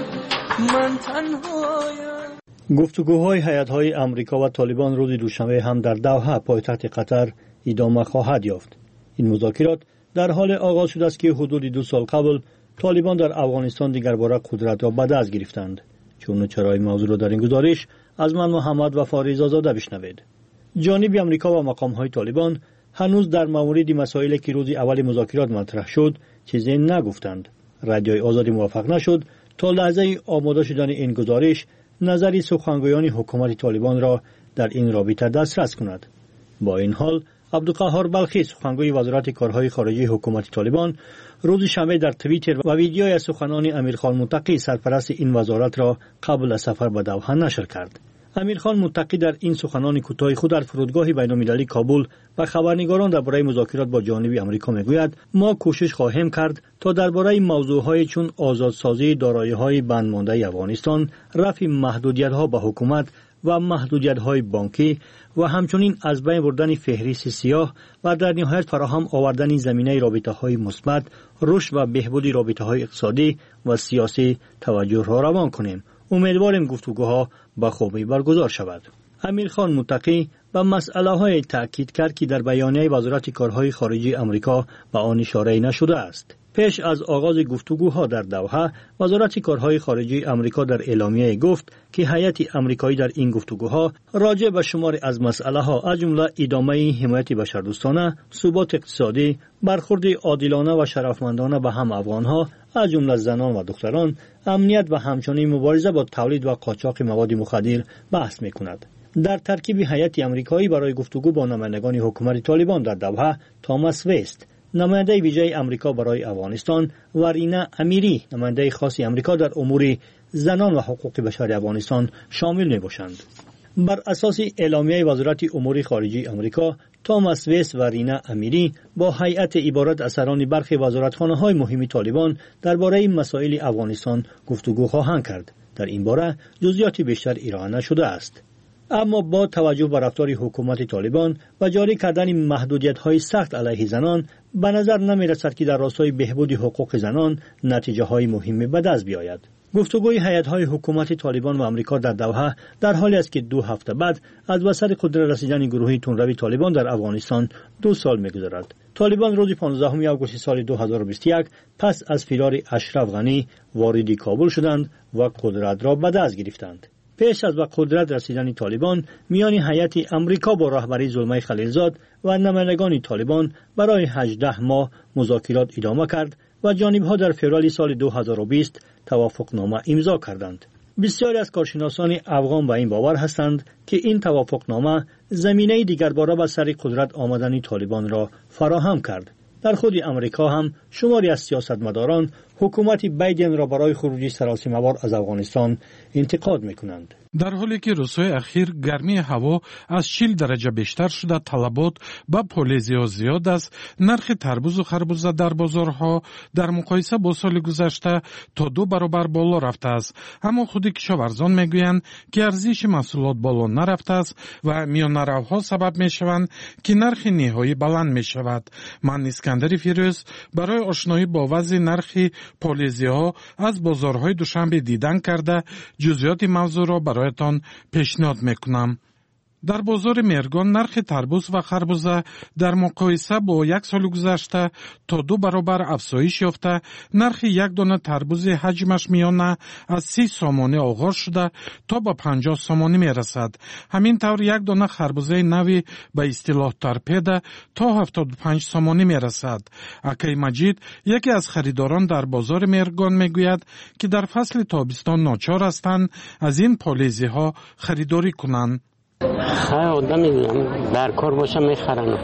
من تنهایم. گفتگوهای هیئت‌های آمریکا و طالبان روز دوشنبه هم در دوحه پایتخت قطر ادامه خواهد یافت. این مذاکرات در حال آغاز شده است که حدود دو سال قبل طالبان در افغانستان دیگر باره قدرت را به دست گرفتند. چون چرای موضوع را در این گزارش از من محمد و فاریز آزاده بشنوید. جانب آمریکا و مقام‌های طالبان هنوز در مورد مسائلی که روز اول مذاکرات مطرح شد چیزی نگفتند. رادیوی آزادی موفق نشد تا لحظه آماده شدن این گزارش نظری سخنگویان حکومت طالبان را در این رابطه دسترس کند. با این حال عبدالقهار بلخی سخنگوی وزارت کارهای خارجه حکومت طالبان روز شنبه در توییتر و ویدیوی از سخنان امیرخان متقی سرپرست این وزارت را قبل از سفر به دوحه نشر کرد. امیرخان متقی در این سخنان کوتاه خود در فرودگاه بین‌المللی کابل و خبرنگاران درباره مذاکرات با جانب آمریکا میگوید ما کوشش خواهیم کرد تا درباره موضوعهای چون آزادسازی دارایی‌های بندمانده افغانستان، رفع محدودیت‌ها به حکومت و محدودیت‌های بانکی و همچنین از بین بردن فهرست سیاه و در نهایت فراهم آوردن زمینه رابطه‌های مثبت، رشد و بهبود رابطه‌های اقتصادی و سیاسی توجه را روان کنیم. امیدواریم گفتگوها به خوبی برگزار شود. امیرخان متقی به مسئله‌های تأکید کرد که در بیانیه وزارت کارهای خارجه آمریکا به آن اشاره نشده است. پیش از آغاز گفتگوها در دوحه، وزارت کارهای خارجه آمریکا در اعلامیه گفت که هیئت آمریکایی در این گفتگوها راجع به شمار از مسئله‌ها از جمله ادامه حمایت بشردوستانه، ثبات اقتصادی، برخورد عادلانه و شرفمندانه به هم افغان‌ها از جمله زنان و دختران، امنیت و همچنین مبارزه با تولید و قاچاق مواد مخدر بحث می‌کند. در ترکیب هیئت آمریکایی برای گفتگو با نمایندگان حکومت طالبان در دوحه تاماس وست، نماینده ویژه آمریکا برای افغانستان و رینا امیری، نماینده خاص آمریکا در امور زنان و حقوق بشر افغانستان شامل می‌باشند. بر اساس اعلامیه وزارت امور خارجه آمریکا، تاماس وست و رینا امیری با هیئت عبارت از سران برخی وزارتخانه‌های مهم طالبان درباره مسائل افغانستان گفتگو خواهند کرد. در این باره جزئیات بیشتر ارائه نشده است. اما با توجه به رفتار حکومت طالبان و جاری کردن محدودیت‌های سخت علیه زنان، به نظر نمی‌رسد که در راستای بهبود حقوق زنان نتیجه‌های مهمی به دست بیاید. گفتگوی هیئت‌های حکومت طالبان و آمریکا در دوحه در حالی است که دو هفته بعد از وسط قدرت رسیدن گروه تندروی طالبان در افغانستان دو سال می‌گذرد. طالبان روز پانزدهم آگوست سال دو هزار و بیست و یک پس از فرار اشرف غنی وارد کابل شدند و قدرت را به دست گرفتند. پیش از به قدرت رسیدن طالبان، میان هیئت آمریکا با رهبری زلمای خلیلزاد و نمایندگان طالبان برای هجده ماه مذاکرات ادامه کرد و جانب‌ها در فوریه سال دو هزار و بیست توافقنامه امضا کردند. بسیاری از کارشناسان افغان به این باور هستند که این توافقنامه زمینه دیگرباره به سر قدرت آمدن طالبان را فراهم کرد. در خود امریکا هم شماری از سیاستمداران حکومت بایدن را برای خروجی سراسیمه‌وار از افغانستان انتقاد می‌کنند. در حالی که روزهای اخیر گرمی هوا از چهل درجه بیشتر شده، طلبات به پولیزیا زیاد است. نرخ تربوز و خربوزه در بازارها در مقایسه با سال گذشته تا دو برابر بالا رفته است. اما خود کشاورزان میگویند که ارزش محصولات بالا نرفته است و میان‌روها سبب میشوند که نرخ نهایی بلند میشود. من اسکندر فیروز برای آشنایی با وضع نرخ پولیزی‌ها از بازارهای دوشنبه دیدن کرده جزئیات موضوع را برایتان پیشنهاد میکنم. در بازار مرگان نرخ تربوز و خربوزه در مقایسه با یک سال گذشته تا دو برابر افزایش یافته. نرخ یک دانه تربوز حجمش میانه از سی سامانی آغاز شده تا به پنجاه سامانی میرسد. همین طور یک دانه خربوزه نوی به اصطلاح ترپیده تا هفتاد و پنج سامانی میرسد. اکی مجید یکی از خریداران در بازار مرگان میگوید که در فصل تابستان ناچار هستند از این پالیزی ها خریداری کنند. خیلی آدمی در کار باشه میخرن.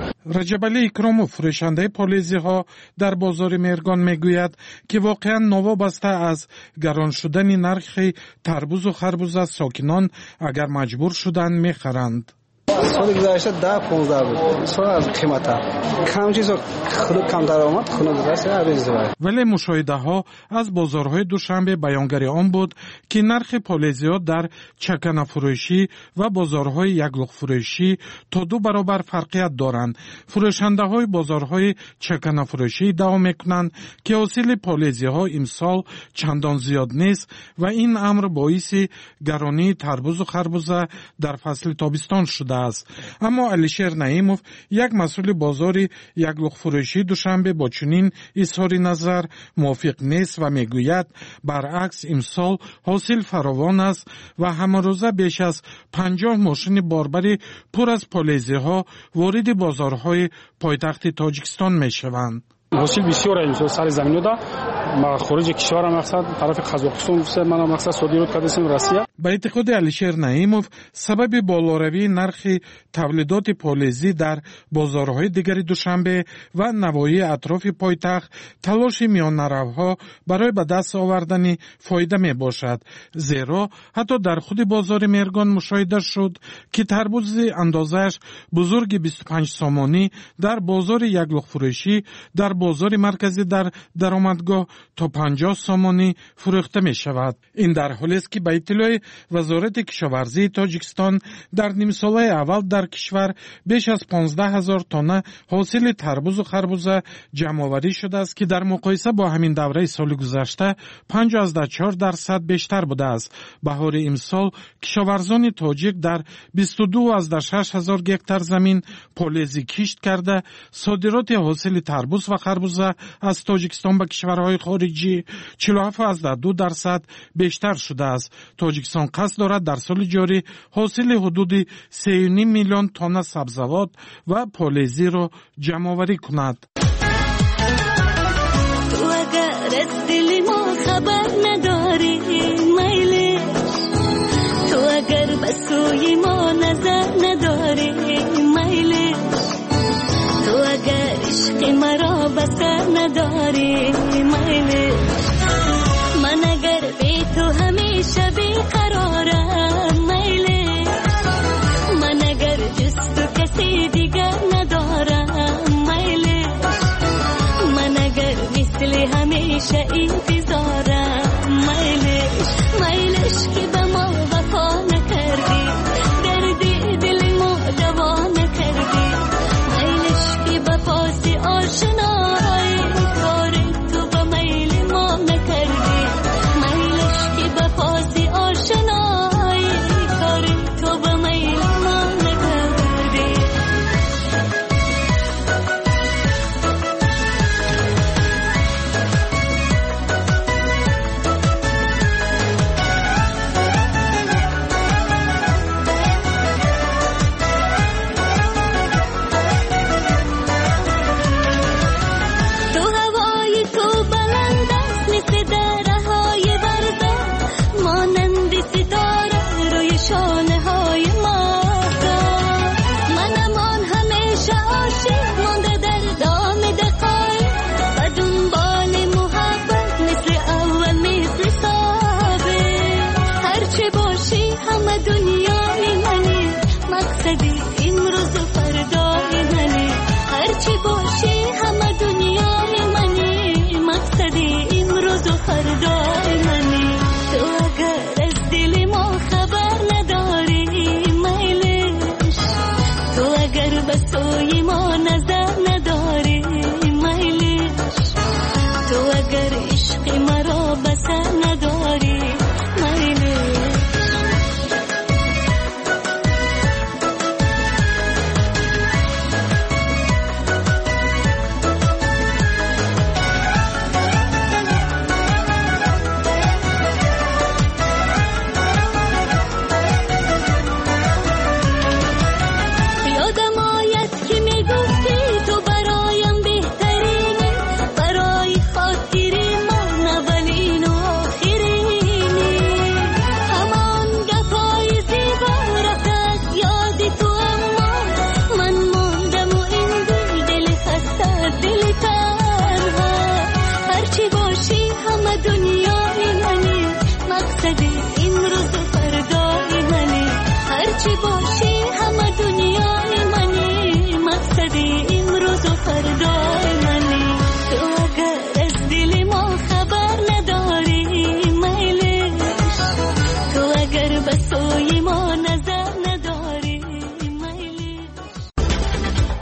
رجب علی اکرامو فروشنده پالیزی ها در بازار مرگان میگوید که واقعا نوابسته از گران شدن نرخ تربوز و خربوزه ساکنان اگر مجبور شدن میخرند. سال گذشته ده پانزده بود. سال از قیمت کم چیز خود کمتر آمد خود گذشته عوض بود. ولی مشاهده ها از بازارهای دوشنبه بیانگر آن بود که نرخ پالزیات در چکانه فروشی و بازارهای یگلخ فروشی تا دو برابر فرقیت دارند. فروشنده های بازارهای چکانه فروشی ادعا میکنند که حاصل پالزی ها امسال چندان زیاد نیست و این امر باعث گرانی تربوز و خربوزه در فصل تابستان شده است. اما علیشیر نعیموف یک مسئول بازار یگلخ فروشی دوشنبه با چنین اظهار نظر موافق نیست و میگوید برعکس امسال حاصل فراوان است و همه روزه بیش از پنجاه ماشین باربری پر از پالزی ها وارد بازارهای پایتخت تاجیکستان می شوند. حاصل بسیار امسال سر زمین ده ما خارج کشور مقصد طرف قزاقستان من مقصد صادرات کردیم روسیه. به اعتقاد علیشیر نعیموف سبب بالاروی نرخ تولیدات پالزی در بازارهای دیگری دوشنبه و نواحی اطراف پایتخت تلاش میان‌روها برای به دست آوردن فایده می باشد، زیرا حتی در خود بازار مرگان مشاهده شد که تربوز اندازش بزرگ بیست و پنج سامانی در بازار یگلخ فروشی در بازار مرکزی در درآمدگاه تا پنجاه سامانی فروخته می شود. این در حالی است که به اطلاع وزارت کشاورزی تاجیکستان در نیم ساله اول در کشور بیش از پانزده هزار تن حاصل تربوز و خربوزه جمع آوری شده است که در مقایسه با همین دوره سال گذشته پنجاه و چهار درصد بیشتر بوده است. بهار امسال کشاورزان تاجیک در بیست و دو و شش هزار گکتار زمین پالزی کشت کرده صادرات حاصل تربوز و خربوزه از تاجیکستان به کشورهای خارجی چهل و هفت و دو درصد بیشتر شده است. تاجیکستان قصد دارد در سال جاری حاصل حدود سه و نیم میلیون تن سبزیجات و پالزی را جمع آوری کند. تو اگر از دل ما خبر نداری میلی، تو اگر به سوی ما نظر نداری میلی، تو اگر عشق مرا بسر نداری میلی، من اگر بی تو همیشه بیقرارم میلی، من اگر جز تو کسی دیگر ندارم میلی، من اگر مثل همیشه انتظارم میلی، میلش که به ما وفا نکردی دردی دل ما دوا نکردی، میلش که به پاس آشنایی کار تو به میل ما نکردی، میلش که به پاس آشنایی کار تو به میل ما نکردی. تو هوای تو بلند است مثل دره های برزن، مانند ستاره روی شانه های ماهتاب، منمان همیشه عاشق مانده در دام دقایق و دنبال محبت مثل اول مثل سابق، هرچه باشی همه دنیای منی، مقصدی امروز و فردای منی، هرچه باشی همه دنیای منی، مقصدی امروز و فردای منی، تو اگر از دل ما خبر نداری میلش، تو اگر به سوی ما نظر نداری میلش، تو اگر عشق مرا بسر نداری میلش.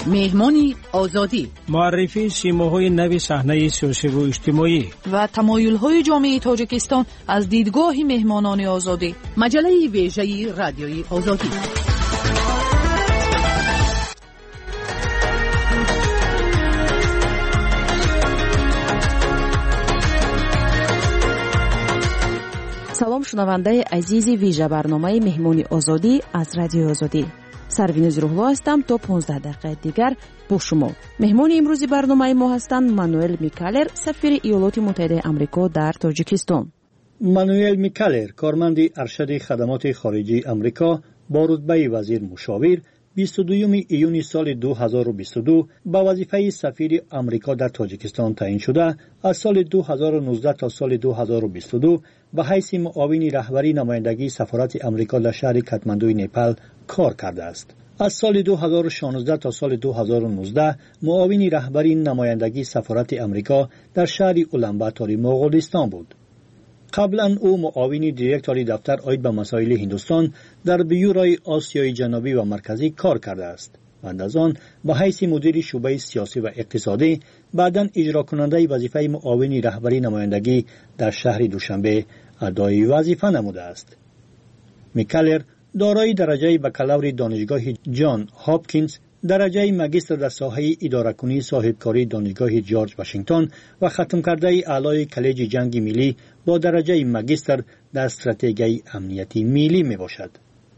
مهمانی آزادی، معرفی سیماهای نوی صحنه سیاسی و اجتماعی و تمایل‌های جامعه تاجیکستان از دیدگاه مهمانان آزادی. مجله ویژه رادیوی آزادی. салом шунавандаи азизи вижа барномаи меҳмони озодӣ аз радиои озодӣ. сарвинуз рӯҳло ҳастам. то понздаҳ дақиқаи дигар бо шумо. меҳмони имрӯзи барномаи мо ҳастанд мануэл микалер, сафири иёлоти муттаҳидаи амрико дар тоҷикистон. мануэл микалер, корманди аршади хадамоти хориҷии амрико бо рутбаи вазир мушовир, بیست و دوم ایون سال دو هزار و بیست و دو با وظیفه سفیر آمریکا در تاجیکستان تعیین شده، از سال دو هزار و نوزده تا سال دو هزار و بیست و دو به حیث معاون رهبری نمایندگی سفارت آمریکا در شهر کاتماندوی نپال کار کرده است. از سال دو هزار و شانزده تا سال دو هزار و نوزده معاون رهبری نمایندگی سفارت آمریکا در شهر اولانباتور مغولستان بود. قبلا او معاون دیرکتوری دفتر عاید به مسائل هندوستان در بیوروی آسیای جنوبی و مرکزی کار کرده است. بعد از آن به حیث مدیر شعبه سیاسی و اقتصادی، بعداً اجرا کننده وظیفه معاون رهبری نمایندگی در شهر دوشنبه ادای وظیفه نموده است. میکالر دارای درجه بکالور دانشگاه جان هاپکینز، درجه ماجستر در ساحه اداره‌کنی صاحبکاری دانشگاه جورج واشنگتن و ختم کرده اعلای کالج جنگی ملی با درجه ماجستر در استراتژی امنیتی ملی می باشد.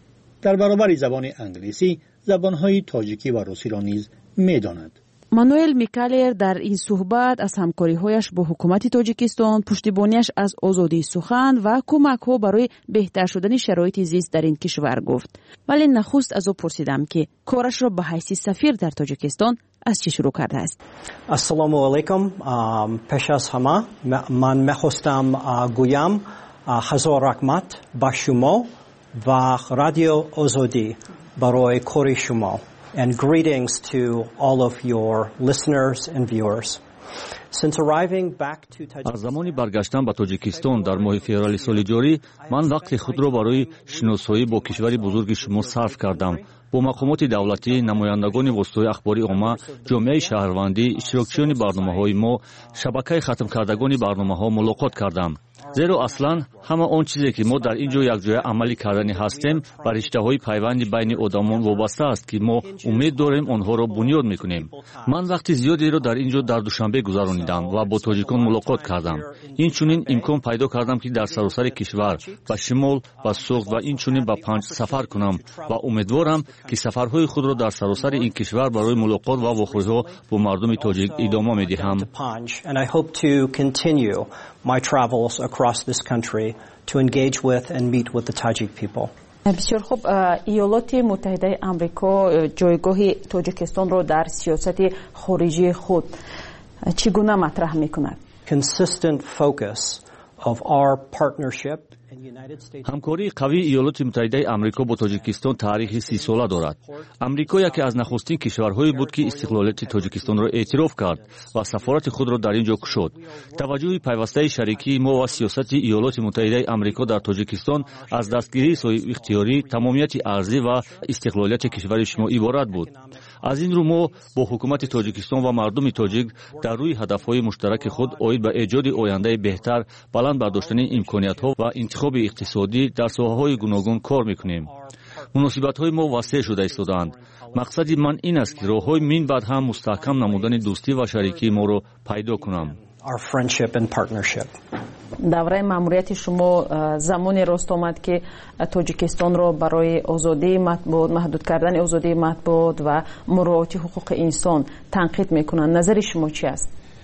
در برابر زبان انگلیسی، زبانهای تاجیکی و روسی را نیز می داند. мануэл микалер дар ин суҳбат аз ҳамкориҳояш бо ҳукумати тоҷикистон, пуштибонияш аз озодии сухан ва кӯмакҳо барои беҳтар шудани шароити зист дар ин кишвар гуфт. вале нахуст аз ӯ пурсидам ки корашро ба ҳайси сафир дар тоҷикистон аз чӣ шурӯъ кардааст. ассалому алайкум. пеш аз ҳама ман мехостам гӯям ҳазор раҳмат ба шумо ва радио озодӣ барои кори шумо. And greetings to all of your listeners and viewers. Since arriving back to Tajikistan, аз замони баргаштан ба тоҷикистон дар моҳи феврали соли ҷорӣ, ман вақти худро барои шиносоӣ бо кишвари бузурги шумо сарф кардам. бо мақомоти давлатӣ, намояндагони воситаҳои ахбори умма, ҷомеаи шаҳрвандӣ, иштирокчиёни барномаҳои мо, шабакаи хатмкардагони барномаҳо мулоқот кардам. зеро аслан ҳама он чизе ки мо дар ин ҷо якҷоя амалӣ кардани ҳастем ба риштаҳои пайванди байни одамон вобаста аст ки мо умед дорем онҳоро бунёд мекунем. ман вақти зиёдеро дар ин ҷо дар душанбе гузаронидам ва бо тоҷикон мулоқот кардам. инчунин имкон пайдо кардам ки дар саросари кишвар ба шимол, ба суғд ва инчунин ба панҷ сафар кунам ва умедворам ки сафарҳои худро дар саросари ин кишвар барои мулоқот ва вохӯриҳо бо мардуми тоҷик идома медиҳам. My travels across this country to engage with and meet with the Tajik people. بسیار خوب. ایالات متحده آمریکا جایگاه تاجیکستان را در سیاست خارجی خود چگونه مطرح می‌کند؟ Consistent focus of our partnership. ҳамкории қавии иёлоти муттаҳидаи амрико бо тоҷикистон таърихи си сола дорад. амрико яке аз нахустин кишварҳое буд ки истиқлолияти тоҷикистонро эътироф кард ва сафорати худро дар ин ҷо кушод. таваҷҷӯҳи пайвастаи шарикии мо ва сиёсати иёлоти муттаҳидаи амрико дар тоҷикистон аз дастгирии соҳибихтиёрӣ, тамомияти арзӣ ва истиқлолияти кишвари шумо иборат буд. аз ин рӯ мо бо ҳукумати тоҷикистон ва мардуми тоҷик дар рӯи ҳадафҳои муштараки худ оид ба эҷоди ояндаи беҳтар, баланд бардоштани имкониятҳо ва интихоби иқтисодӣ дар соҳаҳои гуногун кор мекунем. муносибатҳои мо васеъ шуда истодаанд. мақсади ман ин аст ки роҳҳои мин баъд ҳам мустаҳкам намудани дӯстӣ ва шарикии моро пайдо кунам. Our friendship and partnership. давраи маъмурияти шумо замоне рост омад ки тоҷикистонро барои озодии матбуот, маҳдуд кардани озодии матбуот ва муроати ҳуқуқи инсон танқид мекунанд. назари шумо чӣ аст?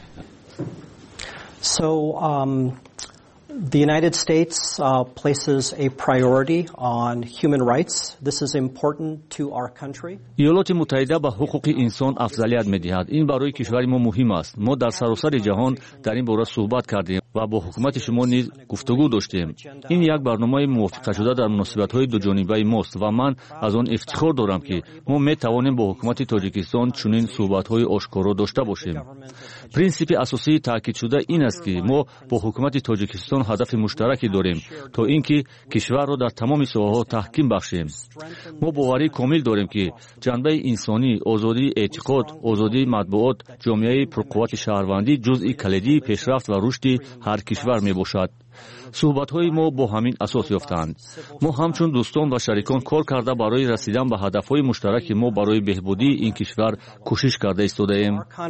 So um The United States uh, places a priority on human rights. This is important to our country. ایالات متحده به حقوق انسان افضلیت می‌دهد. این برای کشور ما مهم است. ما در سراسر جهان در این باره صحبت کردیم و با حکومت شما نیز گفتگو داشتیم. این یک برنامه موافقه شده در مناسبت‌های دو جانبه ماست و من از آن افتخار دارم که ما می‌توانیم با حکومت تاجیکستان چنین صحبت‌های آشکارا داشته باشیم. принципи асосии таъкидшуда ин аст ки мо бо ҳукумати тоҷикистон ҳадафи муштараке дорем то ин ки кишварро дар тамоми соҳаҳо таҳким бахшем. мо боварии комил дорем ки ҷанбаи инсонӣ, озодии эътиқод, озодии матбуот, ҷомеаи пурқуввати шаҳрвандӣ ҷузъи калидии пешрафт ва рушди ҳар кишвар мебошад. суҳбатҳои мо бо ҳамин асос ёфтаанд. мо ҳамчун дӯстон ва шарикон кор карда барои расидан ба ҳадафҳои муштараки мо барои беҳбудии ин кишвар кӯшиш карда истодаем.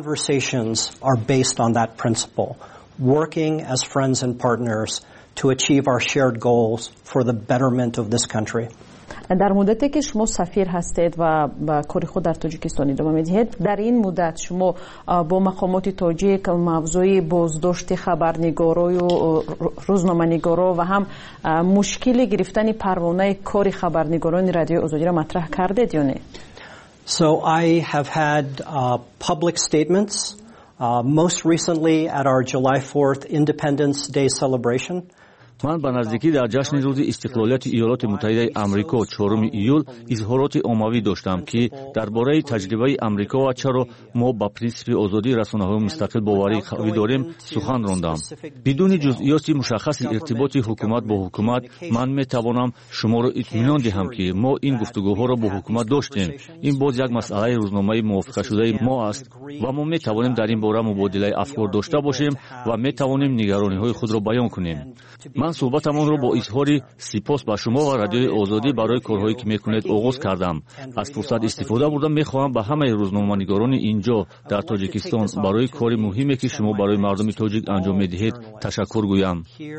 Working as friends and partners to achieve our shared goals for the betterment of this country. در مدتی که شما سفیر هستید و با کار خود در تاجیکستان ادامه میدهید، در این مدت شما با مقامات تاجیک موضوع بازداشت خبرنگارای و روزنامه‌نگارا و هم مشکل گرفتن پروانه کار خبرنگاران رادیوی آزادی را مطرح کردید یا نه؟ So I have had uh, public statements uh, most recently at our July fourth Independence Day celebration. ман ба наздикӣ дар ҷашни рӯзи истиқлолияти иёлоти муттаҳидаи амрико чоруми июл изҳороти оммавӣ доштам ки дар бораи таҷрибаи амрико ва чаро мо ба принсипи озодии расонаҳои мустақил боварӣ қавӣ дорем сухан рондам. бидуни ҷузъиёти мушаххаси иртиботи ҳукумат бо ҳукумат ман метавонам шуморо итминон диҳам ки мо ин гуфтугӯҳоро бо ҳукумат доштем. ин боз як масъалаи рӯзномаи мувофиқашудаи мо аст ва мо метавонем дар ин бора мубодилаи афкор дошта бошем ва метавонем нигарониҳои худро баён кунем. ман суҳбатамонро бо изҳори сипос ба шумо ва радиои озодӣ барои корҳое ки мекунед оғоз кардам. аз фурсат истифода бурда мехоҳам ба ҳамаи рӯзноманигорони ин ҷо дар тоҷикистон барои кори муҳиме ки шумо барои мардуми тоҷик анҷом медиҳед ташаккур гӯям.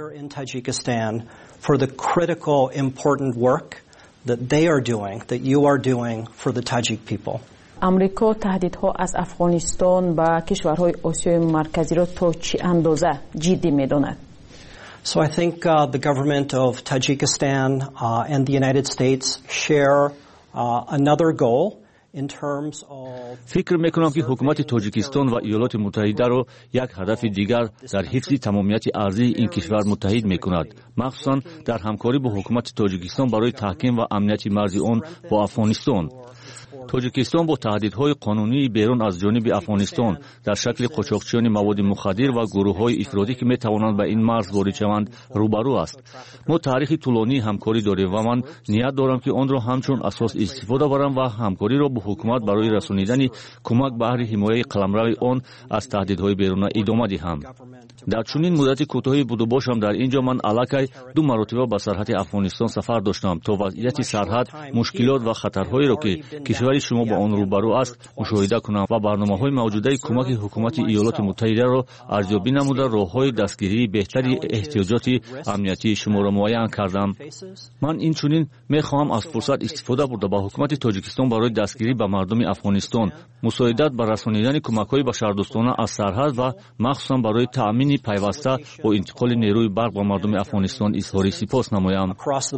For the critical important work that they are doing, that you are doing for the Tajik people. امریکا تهدیدها از افغانستان و کشورهای آسیای مرکزی را تا چه اندازه جدی می‌داند؟ So I think uh, the government of Tajikistan uh, and the United States share uh, another goal in terms of فکر میکنم که حکومت تاجیکستان و ایالات متحده را یک هدف دیگر در حفظ تمامیت ارضی این کشور متحد میکند، مخصوصا در همکاری با حکومت تاجیکستان برای تحکیم و امنیت مرز آن با افغانستان. توجیکستان با تهدیدهای قانونی بیرون از جانب افغانستان در شکل قاچاقچیان مواد مخدر و گروه‌های افراطی که می‌توانند به این مرز وارد شوند روبرو است. ما تاریخ طولانی همکاری داریم و من نیت دارم که آن را همچون اساس استفاده برم و همکاری را با حکومت برای رسانیدن کمک به اهل حمایت قلمرو آن از تهدیدهای بیرون ادامه دهم. در چنین مدت کوتاهی بود و باشم در اینجا من علاقه دو مرتبه به سرحد افغانستان سفر داشتم تا وضعیت سرحد، مشکلات و خطرهایی را که کشور شما با آن روبرو است مشاهده کنم و برنامه‌های موجوده کمک حکومت ایالات متحده را ارزیابی نموده راه‌های دستگیری بهتری احتیاجات امنیتی شما را معین کردم. من این چنین می‌خواهم از فرصت استفاده برده با حکومت تاجیکستان برای دستگیری به مردم افغانستان، مساعدت به رسانیدن کمک‌های بشردوستانه از سرحد و مخصوصا برای تأمین پیوسته با انتقال نیروی برق به مردم افغانستان اظهار سپاس نمایم.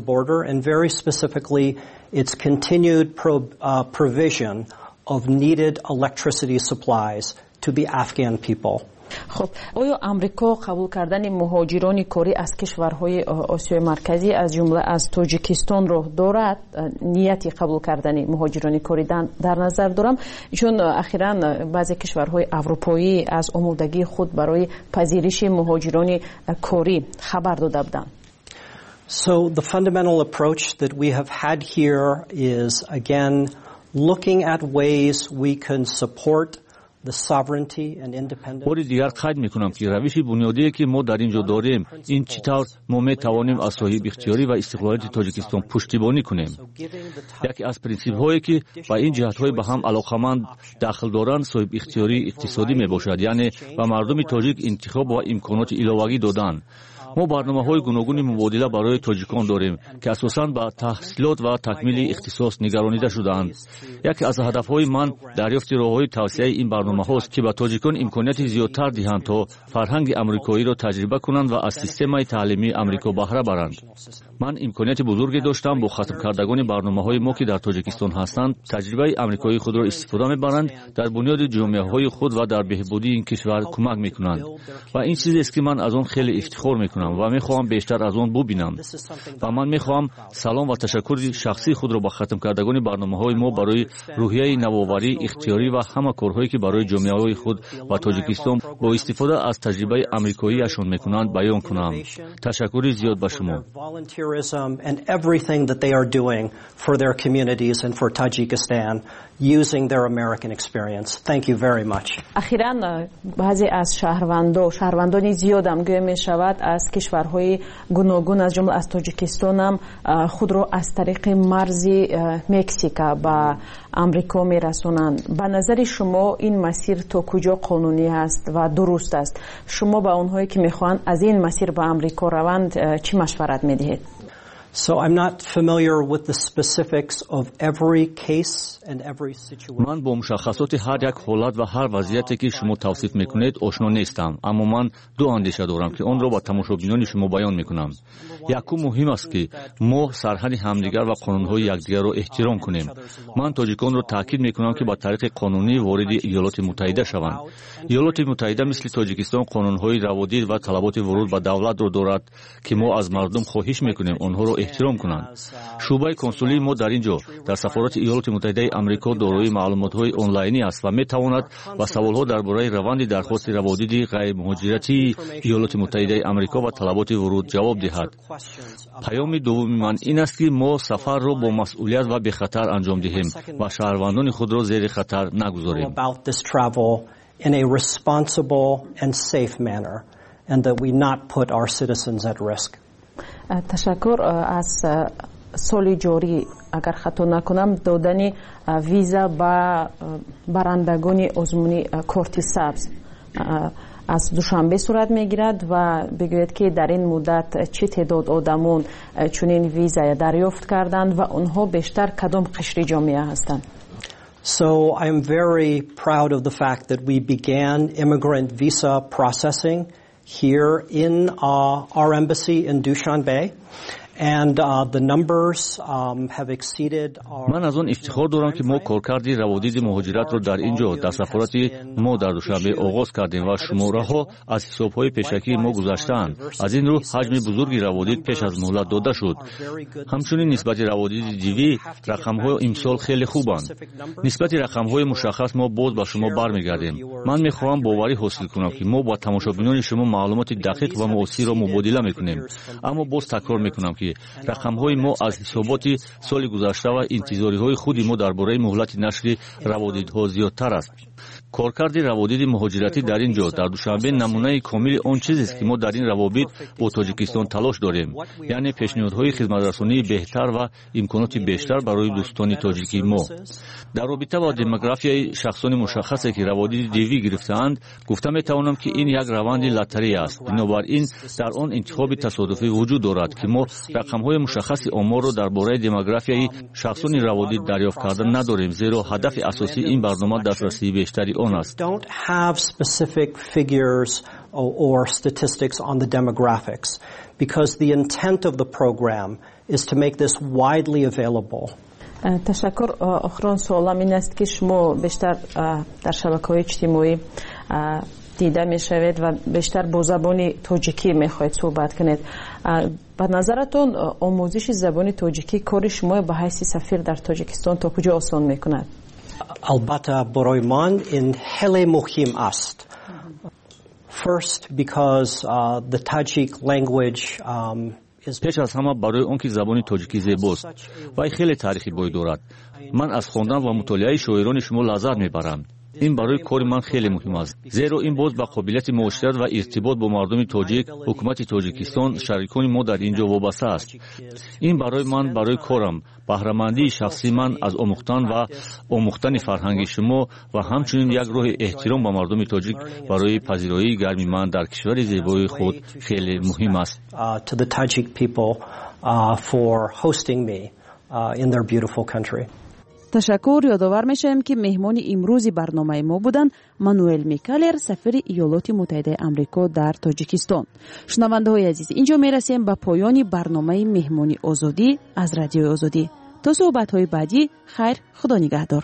Its continued pro, uh, provision of needed electricity supplies to the Afghan people. خب آیا آمریکا قبول کردن مهاجران کاری از کشورهای آسیای مرکزی از جمله از تاجیکستان رو دارد؟ نیتی قبول کردن مهاجران کاری در نظر دارم، چون اخیراً بعضی کشورهای اروپایی از آمادگی خود برای پذیرش مهاجران کاری خبر داده بودند. So the fundamental approach that we have had here is again looking at ways we can support the sovereignty and independence. بار دیگر قید میکنم که روش بنیادی که ما در اینجا داریم این چطور ما میتوانیم از صاحب اختیاری و استقلالیت تاجیکستان پشتیبانی کنیم. یکی از پرینسیپ هایی که با این جهت های به هم علاقمند داخل دارند صاحب اختیاری اقتصادی میباشد، یعنی به مردم تاجیک انتخاب و امکانات علاوه‌ای دادن. ما برنامه‌های گوناگون مبادله برای تاجیکان داریم که اساساً با تحصیلات و تکمیل اختصاص نگرانیده شده‌اند. یکی از هدف‌های من دریافت راه‌های توسعه این برنامه‌هاست که به تاجیکان امکانات زیادتر دهند تا فرهنگ آمریکایی را تجربه کنند و از سیستم تعلیمی آمریکا بهره برند. من امکانات بزرگی داشتم با ختم کردگان برنامه‌های ما که در تاجیکستان هستند تجربه آمریکایی خود را استفاده می‌برند، در بنیاد جامعه‌های خود و در بهبودی این کشور کمک می‌کنند و این چیزی است که من از آن خیلی افتخار می‌کنم. میکنم و میخواهم بیشتر از آن ببینم و من میخواهم سلام و تشکر شخصی خود را به ختم کردگان برنامه‌های ما برای روحیه نوآوری اختیاری و همه کارهایی که برای جامعه خود و تاجیکستان با استفاده از تجربه آمریکایی‌شان میکنند بیان کنم. تشکر زیاد به شما. For their communities and for Tajikistan using their American experience. Thank you very much. اخیراً بعضی از شهروندان شهروندانی زیاد هم گویا می شود از کشورهای گوناگون از جمله از تاجیکستان هم خود را از طریق مرز مکزیک به آمریکا می رسونند. به نظر شما این مسیر تا کجا قانونی است و درست است؟ شما به اونهایی که میخوان از این مسیر به آمریکا روند چی مشورت میدهید؟ So I'm not familiar with the specifics of every case and every situation. من با مشخصات هر یک حالت و هر وضعیتی که شما توصیف میکنید آشنا نیستم، اما من دو اندیشه دارم که آن را با تماشابینان شما بیان میکنم. یکی مهم است که ما سرحد همدیگر و قانونهای یکدیگر را احترام کنیم. من تاجیکان را تاکید میکنم که با طریق قانونی وارد ایالات متحده شوند. ایالات متحده مثل تاجیکستان قانونهای روادید و طلبات ورود به دولت را دارد که ما از مردم خواهش میکنیم آنها را احترام کنند. شعبه کنسولی ما در اینجا در سفارت ایالات متحده آمریکا دارای معلومات‌های آنلاینی است و میتواند با سوال‌ها درباره روند درخواست روادید غیر مهاجرتی ایالات متحده آمریکا و طلبات ورود جواب دهد. پیام دوم من این است که ما سفر را با مسئولیت و به خطر انجام دهیم و شهروندان خود را زیر خطر نگذاریم. In a responsible and safe manner and that we not put our citizens at risk. تشکر. از سال جاری اگر خطا نکنم دادن ویزا به برندگان آزمون کارت سبز از دوشنبه صورت میگیرد و بگوید که در این مدت چه تعداد آدمون چنین ویزا دریافت کردند و اونها بیشتر کدام قشر جامعه هستند؟ So I am very proud of the fact that we began immigrant visa processing here in uh, our embassy in Dushanbe. And uh, the numbers um, have exceeded our... من از آن افتخار دارم که ما کارکرد روادید مهاجرت را در اینجا در سفارت ما در دوشنبه آغاز کردیم و شماره ها از حساب‌های پیشکی ما گذشتند. از این رو حجم بزرگی روادید پیش از مهلت داده شد. همچنین نسبت روادید دیوی رقم‌های امسال خیلی خوبند. نسبت رقم‌های مشخص ما باز با شما برمیگردیم. من می‌خواهم باوری حاصل کنم که ما با تماشابینان شما معلومات دقیق و موثر را مبادله می‌کنیم. اما باز تکرار می‌کنم که رقم‌های ما از حسابات سال گذشته و انتظاری‌های خود ما درباره مهلت نشر روادیدها زیادتر است. کارکرد روادید مهاجرتی در اینجا در دوشنبه نمونه کامل آن چیزی است که ما در این روابط با تاجیکستان تلاش داریم، یعنی پیشنهادهای خدمترسانی بهتر و امکانات بیشتر برای دوستان تاجیکی ما. در رابطه با دموگرافیای شخصان مشخصی که روادید دیوی گرفته‌اند گفتم می‌توانم که این یک روند لاتاری است. بنابراین در آن انتخاب تصادفی وجود دارد که ما رقم‌های مشخص آمار را درباره دموگرافیای شخصان روادید دریافت کردن نداریم، زیرا هدف اساسی این برنامه دسترسی بیشتری آن است. Don't have specific figures or statistics on the demographics because the intent of the program is to make this widely available. تشکر. آخرین سوالم این است که شما بیشتر در شبکه‌های اجتماعی دیده میشوید و بیشتر با زبان تاجیکی میخواید صحبت کنید. به نظرتون آموزش زبان تاجیکی کار شما به حیث سفیر در تاجیکستان تا کجا آسان میکند؟ البته برای من این خیلی مهم است. First because uh, the Tajik language um, پیش از همه برای اون که زبان تاجیکی زیباست و خیلی تاریخی بوی دارد. من از خواندن و مطالعه شاعران شما لذت میبرم. این برای کار من خیلی مهم است، زیرا این باز به قابلیت معاشرت و ارتباط با مردم تاجیک، حکومت تاجیکستان، شریکان ما در اینجا وابسته است. این برای من برای کارم بهره‌مندی شخصی من از آموختن و آموختن فرهنگ شما و همچنین یک راه احترام به مردم تاجیک برای پذیرایی گرمی من در کشور زیبای خود خیلی مهم است. To the Tajik people uh, for hosting me uh, in their beautiful country. تشکر. یادآور میشم که مهمان امروزی برنامه ما بودن مانوئل میکالر، سفیر ایالات متحده آمریکا در تاجیکستان. شنونده های عزیز، اینجا میرسیم به پایان برنامه مهمانی آزادی از رادیو آزادی. تا صحبت های بعدی، خیر، خدا نگهدار.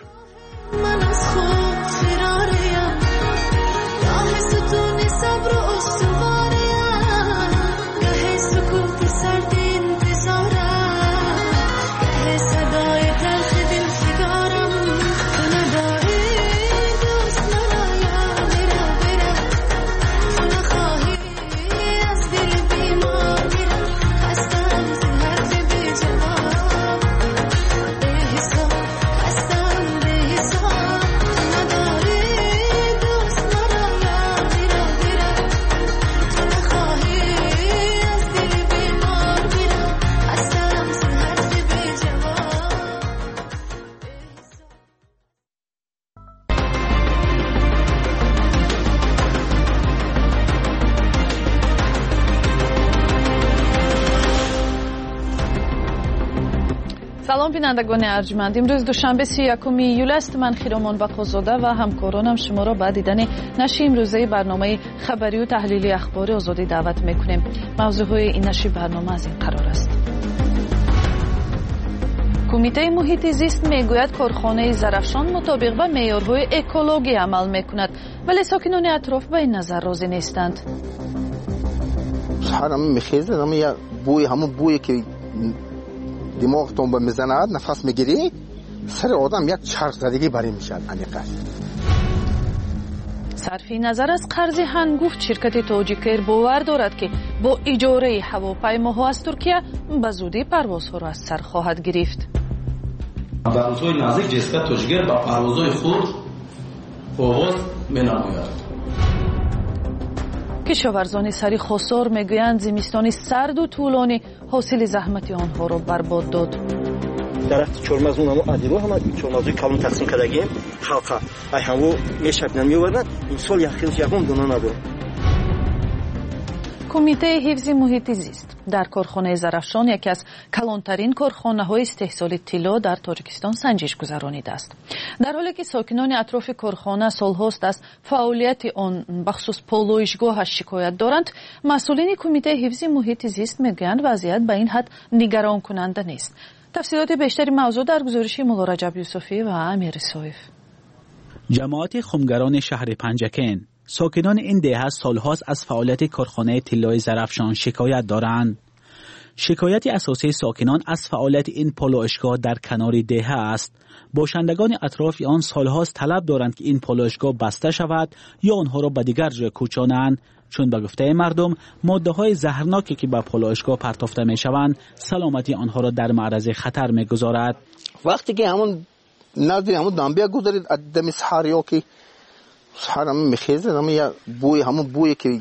سلام بینندگان ارجمند. امروز دوشنبه سی و یکم ایول است. من خیرامان بقازاده و همکارانم شما را به دیدن نشر امروزه برنامه خبری و تحلیلی اخبار آزادی دعوت میکنیم. موضوع این نشر برنامه از این قرار است: کمیته محیط زیست میگوید کارخانه زرافشان مطابق با معیارهای اکولوژی عمل میکند، ولی ساکنان اطراف به این نظر راضی نیستند. همون میخیزه، همون یا بوی همون بویی که دماغتون به میزند، نفس میگیری، سر آدم یک چرخ زدگی برای میشد. انیقش صرفی نظر از قرض هنگفت، شرکت تاجیک‌ایر باور دارد که با اجاره هواپیماها از ترکیه به زودی پروازها را از سر خواهد گرفت. در روزهای نزدیک شرکت تاجیک‌ایر با پروازهای خود آغاز می‌نماید. کشاورزان سری خسار میگویند زمستان سرد و طولانی حاصل زحمت آنها را برباد داد. درخت چرمزمون همو عدیرو همه چرمزوی کلون تقسیم کردگیم خلقه ای همو میشب نمیوردن این سال یخیلش یکم دونه ندارم. کمیته حفظ محیط زیست در کارخانه زرافشان، یکی از کلانترین کارخانه‌های استحصال طلا در تاجیکستان، سنجش گذرانیده است. در حالی که ساکنان اطراف کارخانه سالهاست از فعالیت آن بخصوص پالایشگاهش شکایت دارند، مسئولین کمیته حفظ محیط زیست میگویند وضعیت به این حد نگران کننده نیست. تفصیلات بیشتری موضوع در گزارش مولا رجب یوسفی و امیر صایف. جماعت خمگران شهر پنجکین، ساکنان این دهه سالهاست از فعالیت کارخانه طلای زرافشان شکایت دارند. شکایت اساسی ساکنان از فعالیت این پالایشگاه در کنار دهه است. باشندگان اطراف آن سالهاست طلب دارند که این پالایشگاه بسته شود یا آنها را به دیگر جای کوچانند، چون به گفته مردم ماده‌های زهرناکی که به پالایشگاه پرتافته می‌شوند سلامتی آنها را در معرض خطر می‌گذارد. وقتی که همون نزد همون دنبه گذارید دم سحر یا که سحر هم میخیزه، همون یا بوی همون بویی که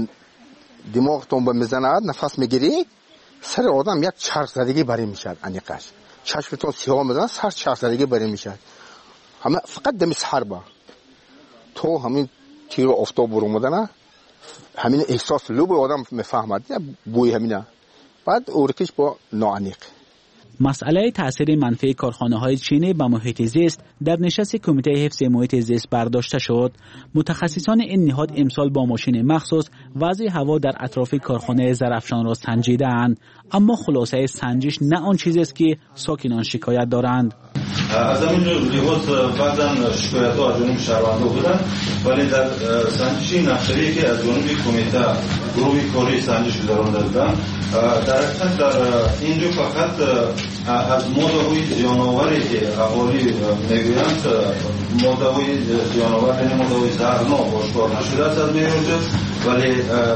دماغتون به میزند، نفس میگیری، سر آدم یک چرخ زدگی برای میشد. انیقش چشمتون سیاه میزنه، سر چرخ زدگی برای میشد. همه فقط دم سحر با تو همین تیر آفتاب برو مدنه، همین احساس لوب آدم میفهمد بوی همینه. بعد اورکش با ناانیق. مسئله تأثیر منفی کارخانه‌های چینی به محیط زیست در نشست کمیته حفظ محیط زیست برداشته شد. متخصصان این نهاد امسال با ماشین مخصوص وضع هوا در اطراف کارخانه زرافشان را سنجیدند، اما خلاصه سنجش نه آن چیزی است که ساکنان شکایت دارند. از همین لحاظ بعضا شکایت‌ها از جانب شهروندان بودند، ولی در سنجش نقشه‌ای که از جانب کمیته گروه کاری سنجش گذرانده بودند، در حقیقت در اینجا فقط از ماده‌های زیان‌آوری که اهالی میگویند ماده‌های زیان‌آور یعنی ماده‌های زهرناک آشکار نشده است از میانجا، ولی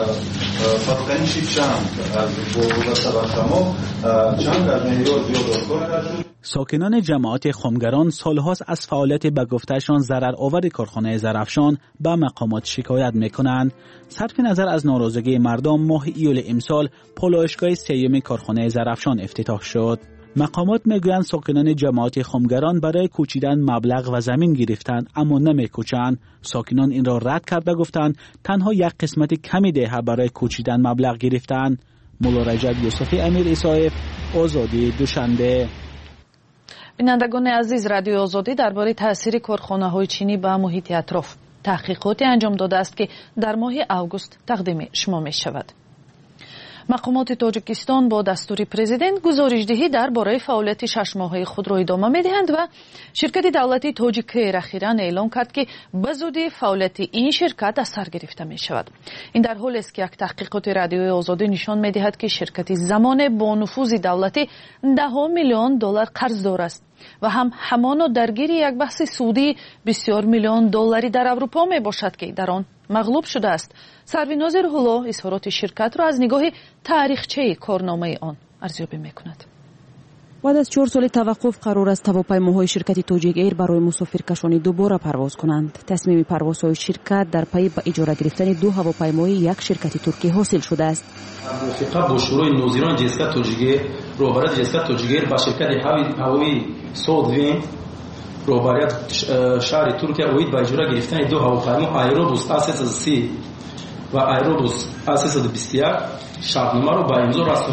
فرقنشی چند از بودت بخشما چند از میان زیاد آشکار نشد. ساکنان جماعت خمگران سالهاست از فعالیت به گفتهشان ضررآور کارخانه زرافشان به مقامات شکایت میکنند. صرف نظر از ناراضگی مردم، ماه ایول امسال پالایشگاه سیوم کارخانه زرافشان افتتاح شد. مقامات میگویند ساکنان جماعت خمگران برای کوچیدن مبلغ و زمین گرفتند اما نمیکوچند. ساکنان این را رد کرده گفتند تنها یک قسمت کمی دهه برای کوچیدن مبلغ گرفتند. مولا رجب یوسفی، امیر صایف، آزادی، دوشنبه. بینندگان عزیز، رادیو آزادی درباره تاثیر کارخانه‌های چینی به محیط اطراف تحقیقاتی انجام داده است که در ماه اوگوست تقدیم شما می شود. مقامات تاجیکستان با دستور پرزیدنت گزارش‌دهی درباره فعالیت شش ماهه خود را ادامه می‌دهند و شرکت دولتی تاجیک‌ایر اخیراً اعلام کرد که به زودی فعالیت این شرکت از سر گرفته می‌شود. این در حالی است که یک تحقیقات رادیوی آزادی نشان می‌دهد که شرکت زمان با نفوذ دولتی ده میلیون دلار قرضدار است و هم همانا درگیر یک بحث سودی بسیار میلیون دلاری در اروپا می باشد که در آن مغلوب شده است. سرویناز روح‌الله اظهارات شرکت را از نگاه تاریخچه کارنامه آن ارزیابی می کند. بعد از چهار سال توقف قرار است هواپیماهای شرکت تاجیک‌ایر برای مسافرکشانی دوباره پرواز کنند. تصمیم پروازهای شرکت در پی به اجاره گرفتن دو هواپیمای یک شرکت ترکی حاصل شده است. موافقت با شروع نوزیران جسکت تاجیک‌ایر، روبرت جسکت تاجیک‌ایر با شرکت هوایی سودوین روبرت شهر ترکیه اوید با اجاره گرفتن دو هواپیما ایروبوس آ سیصد و سی و ایروبوس آ سیصد و بیست و یک شرطنامه را با امضا رسانید.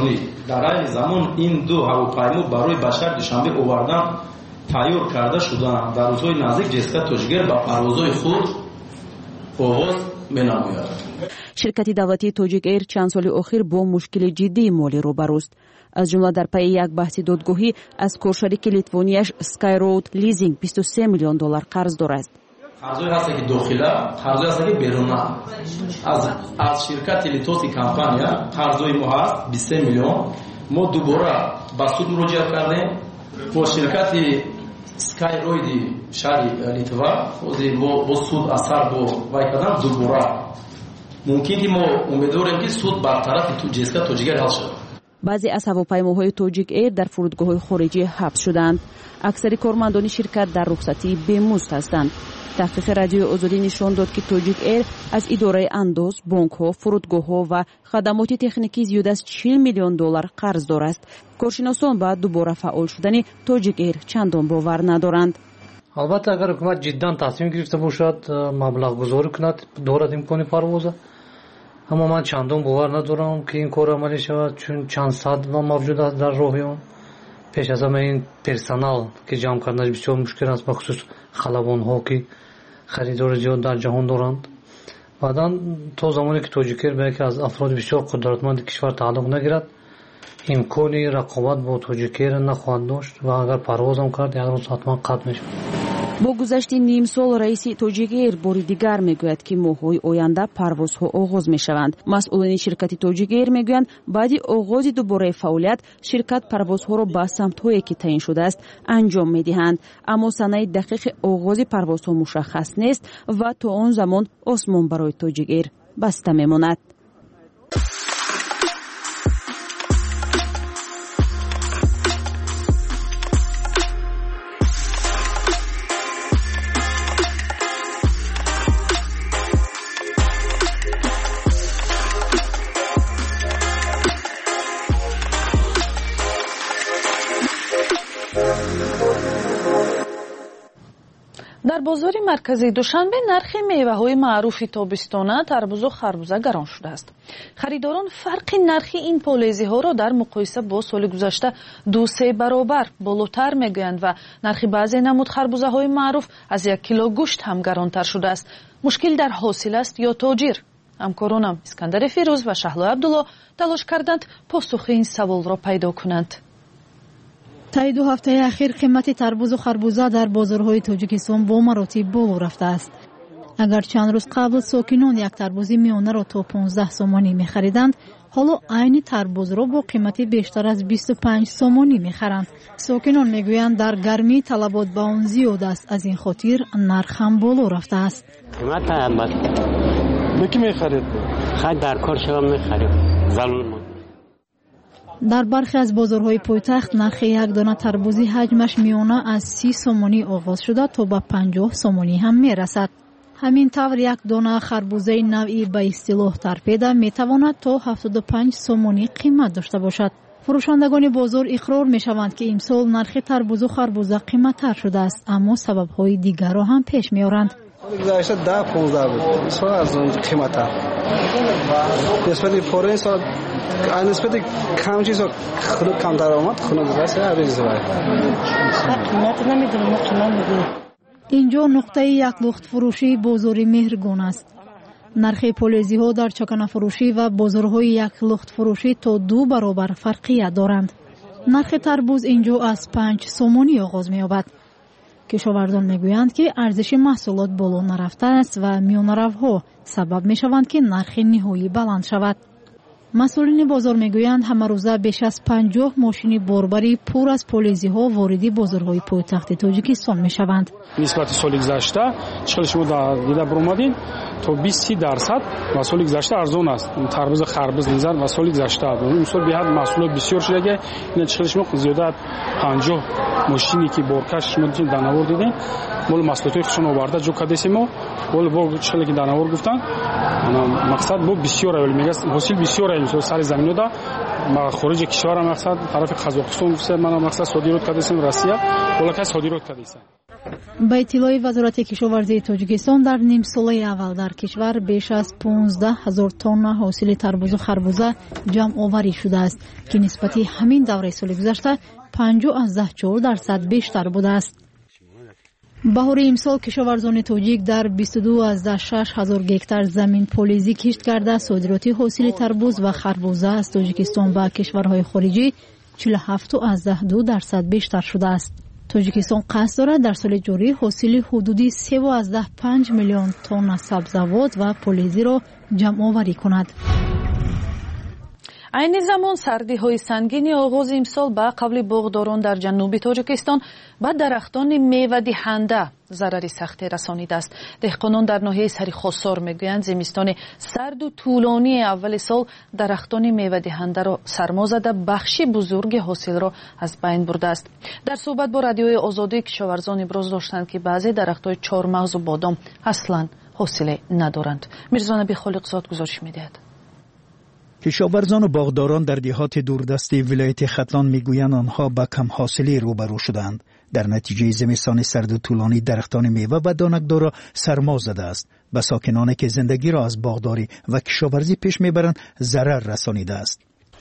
дар айни замон ин ду ҳавопаймо барои башар душанбе овардан тайёр карда шуданд. дар рӯзҳои наздик ҷск тоҷикер ба парвозҳои худ оғоз менамояд. ширкати давлатии Тоҷик Эйр чанд соли охир бо мушкили ҷиддии молӣ рӯбаруст. аз ҷумла дар пайи як баҳси додгоҳӣ аз коршарики литвонияш Skyroad Leasing бисту се миллион доллар қарздор аст. қарзое ҳасте ки дохила, қарзое ҳасте ки беруна. аз аз ширкати литовски компания қарзои мо ҳаст бисту се миллион. мо дубора ба суд муроҷиат кардем. бо ширкати Skyroad-и шаҳри Литва ҳозир бо суд аз сар бо вай кардам дубора. мумкин ки мо умедворем ки суд бар тарафи ҷск тоҷикер ҳал шавад. баъзе аз ҳавопаймоҳои Тоҷик Эйр дар фурудгоҳҳои хориҷӣ ҳабс шуданд. аксари кормандони ширкат дар рухсатии бемузд ҳастанд. таҳқиқи радиои озодӣ нишон дод ки Тоҷик Эйр аз идораи андоз, бонкҳо, фурудгоҳҳо ва хадамоти техникӣ зиёда аз чил миллион доллар қарздор аст. коршиносон ба дубора фаъол шудани Тоҷик Эйр чандон бовар надоранд. албатта агар ҳукумат ҷиддан тасмим гирифта бошад, маблағгузорӣ кунад, дорад имкони парвоза. аммо ман чандон бовар надорам ки ин кор амалӣ шавад, чун чанд сад ва мавҷуд аст дар роҳи он. пеш аз ҳама ин персонал ки ҷамъ карданаш бисёр мушкил аст, бахусус халавонҳо ки харидори зиёд дар ҷаҳон доранд. баъдан то замоне ки Тоҷикер ба яке аз афроди бисёр қудратманди кишвар тааллуқ нагирад, имкони рақобат бо Тоҷикер нахоҳад дошт ва агар парвозам кард, як рӯз ҳатман қатъ мешавад. бо гузашти ним сол раиси Тоҷик Эйр бори дигар мегӯяд ки моҳҳои оянда парвозҳо оғоз мешаванд. масъулини ширкати Тоҷик Эйр мегӯянд баъди оғози дубораи фаъолият ширкат парвозҳоро ба самтҳое ки таъин шудааст анҷом медиҳанд, аммо санаи дақиқи оғози парвозҳо мушаххас нест ва то он замон осмон барои Тоҷик Эйр баста мемонад. дар бозори марказии душанбе нархи меваҳои маъруфи тобистона тарбузу харбуза гарон шудааст. харидорон фарқи нархи ин полезиҳоро дар муқоиса бо соли гузашта ду се баробар болотар мегӯянд ва нархи баъзе намуд харбузаҳои маъруф аз як кило гӯшт ҳам гаронтар шудааст. мушкил дар ҳосил аст ё тоҷир? ҳамкоронам Искандари Фирӯз ва Шаҳлои Абдулло талош карданд посухи ин саволро пайдо кунанд. таи ду ҳафтаи ахир қимати тарбузу харбуза дар бозорҳои Тоҷикистон бо маротиб боло рафтааст. агар чанд рӯз қабл сокинон як тарбузи миёнаро то понздаҳ сомонӣ мехариданд, ҳоло айни тарбузро бо қимати бештар аз бисту панҷ сомонӣ мехаранд. сокинон мегӯянд дар гармии талабот ба он зиёд аст, аз ин хотир нарх ҳам боло рафтааст. қимат албатта ки мехарид? хай дар кор шавам мехарид. залул дар бархе аз бозорҳои пойтахт нархи як дона тарбузи ҳаҷмаш миёна аз си сомонӣ оғоз шуда то ба панҷоҳ сомонӣ ҳам мерасад. ҳамин тавр як дона харбузаи навъи ба истилоҳ тарпеда метавонад то ҳафтоду панҷ сомонӣ қимат дошта бошад. фурӯшандагони бозор иқрор мешаванд ки имсол нархи тарбузу харбуза қиматтар шудааст, аммо сабабҳои дигарро ҳам пеш меоранд. گذشته ده پانزده بود سال از اون قیمته نسبت پاره سال نسبت کم چیز خلوت کم درآمد خونه گذشته عوض بود قیمت نمیدونم قیمت میگه اینجا نقطه یک لخت فروشی بازاری مهرگان است. нархи полезиҳо дар чаканафурӯшӣ ва бозорҳои яклухтфурӯшӣ то ду баробар фарқият доранд. нархи тарбуз инҷо аз панҷ сомонӣ оғоз меёбад. кишоварзон мегӯянд ки арзиши маҳсулот боло нарафтааст ва миёнаравҳо сабаб мешаванд ки нархи ниҳоӣ баланд шавад. масъулини бозор мегӯянд ҳамарӯза беш аз панҷоҳ мошини борбари пур аз полезиҳо вориди бозорҳои пойтахти Тоҷикистон мешаванд. нисбати соли гузашта чихели шумо дида биромадин то бист дарсад ва соли гузашта арзон аст. тарбуз харбуз низар ва соли гузашта имсол беҳад маҳсулот бисёр шудага ина чихели шумо зиёда панҷоҳ мошини ки боркаш шумо данавор дидем мол маҳсулотҳои худшон оварда ҷо кадесимо вол бо чихели ки данавор гуфтан мақсад бо бисёр авел мегас ҳосил бисёр имсол сари заминода ма хориҷи кишвара мақсад тарафи Қазоқистон мана мақсад содирот кадесим Россия вола кас содирот кадесам ба иттилои вазорати кишоварзии тоҷикистон дар нимсолаи аввал дар кишвар беш аз понздаҳ ҳазор тонна ҳосили тарбузу харбуза ҷамъоварӣ шудааст ки нисбати ҳамин давраи соли гузашта панҷу аздаҳ чор дарсад бештар будааст. баҳори имсол кишоварзони тоҷик дар бисту ду аздаҳ шаш ҳазор гектар замин полизӣ кишт карда содироти ҳосили тарбуз ва харбуза аз тоҷикистон ба кишварҳои хориҷӣ чилу ҳафт аздаҳ ду дарсад бештар шудааст. тоҷикистон қасд дорад дар соли ҷорӣ ҳосили ҳудуди се аздаҳ панҷ миллион тонна сабзавот ва полизиро ҷамъоварӣ кунад. айни замон сардиҳои сангини оғози имсол ба қавли боғдорон дар ҷануби тоҷикистон ба дарахтони мевадиҳанда зарари сахте расонидааст. деҳқонон дар ноҳияи сари хосор мегӯянд зимистони сарду тӯлонии аввали сол дарахтони мевадиҳандаро сармо зада бахши бузурги ҳосилро аз байн бурдааст. дар суҳбат бо радиои озодӣ кишоварзон иброз доштанд ки баъзе дарахтҳои чормағзу бодом аслан ҳосиле надоранд. мирзонаби холиқзод гузориш медиҳад. кишоварзон و باغداران در دهات دوردستی ولایت ختلان میگویند آنها با کم حاصلی روبرو شدند. در نتیجه زمستان سرد و طولانی درختان میوه و دانکدار را سرما زده است. به ساکنانی که زندگی را از باغداری و کشاورزی پیش میبرند ضرر رسانیده است.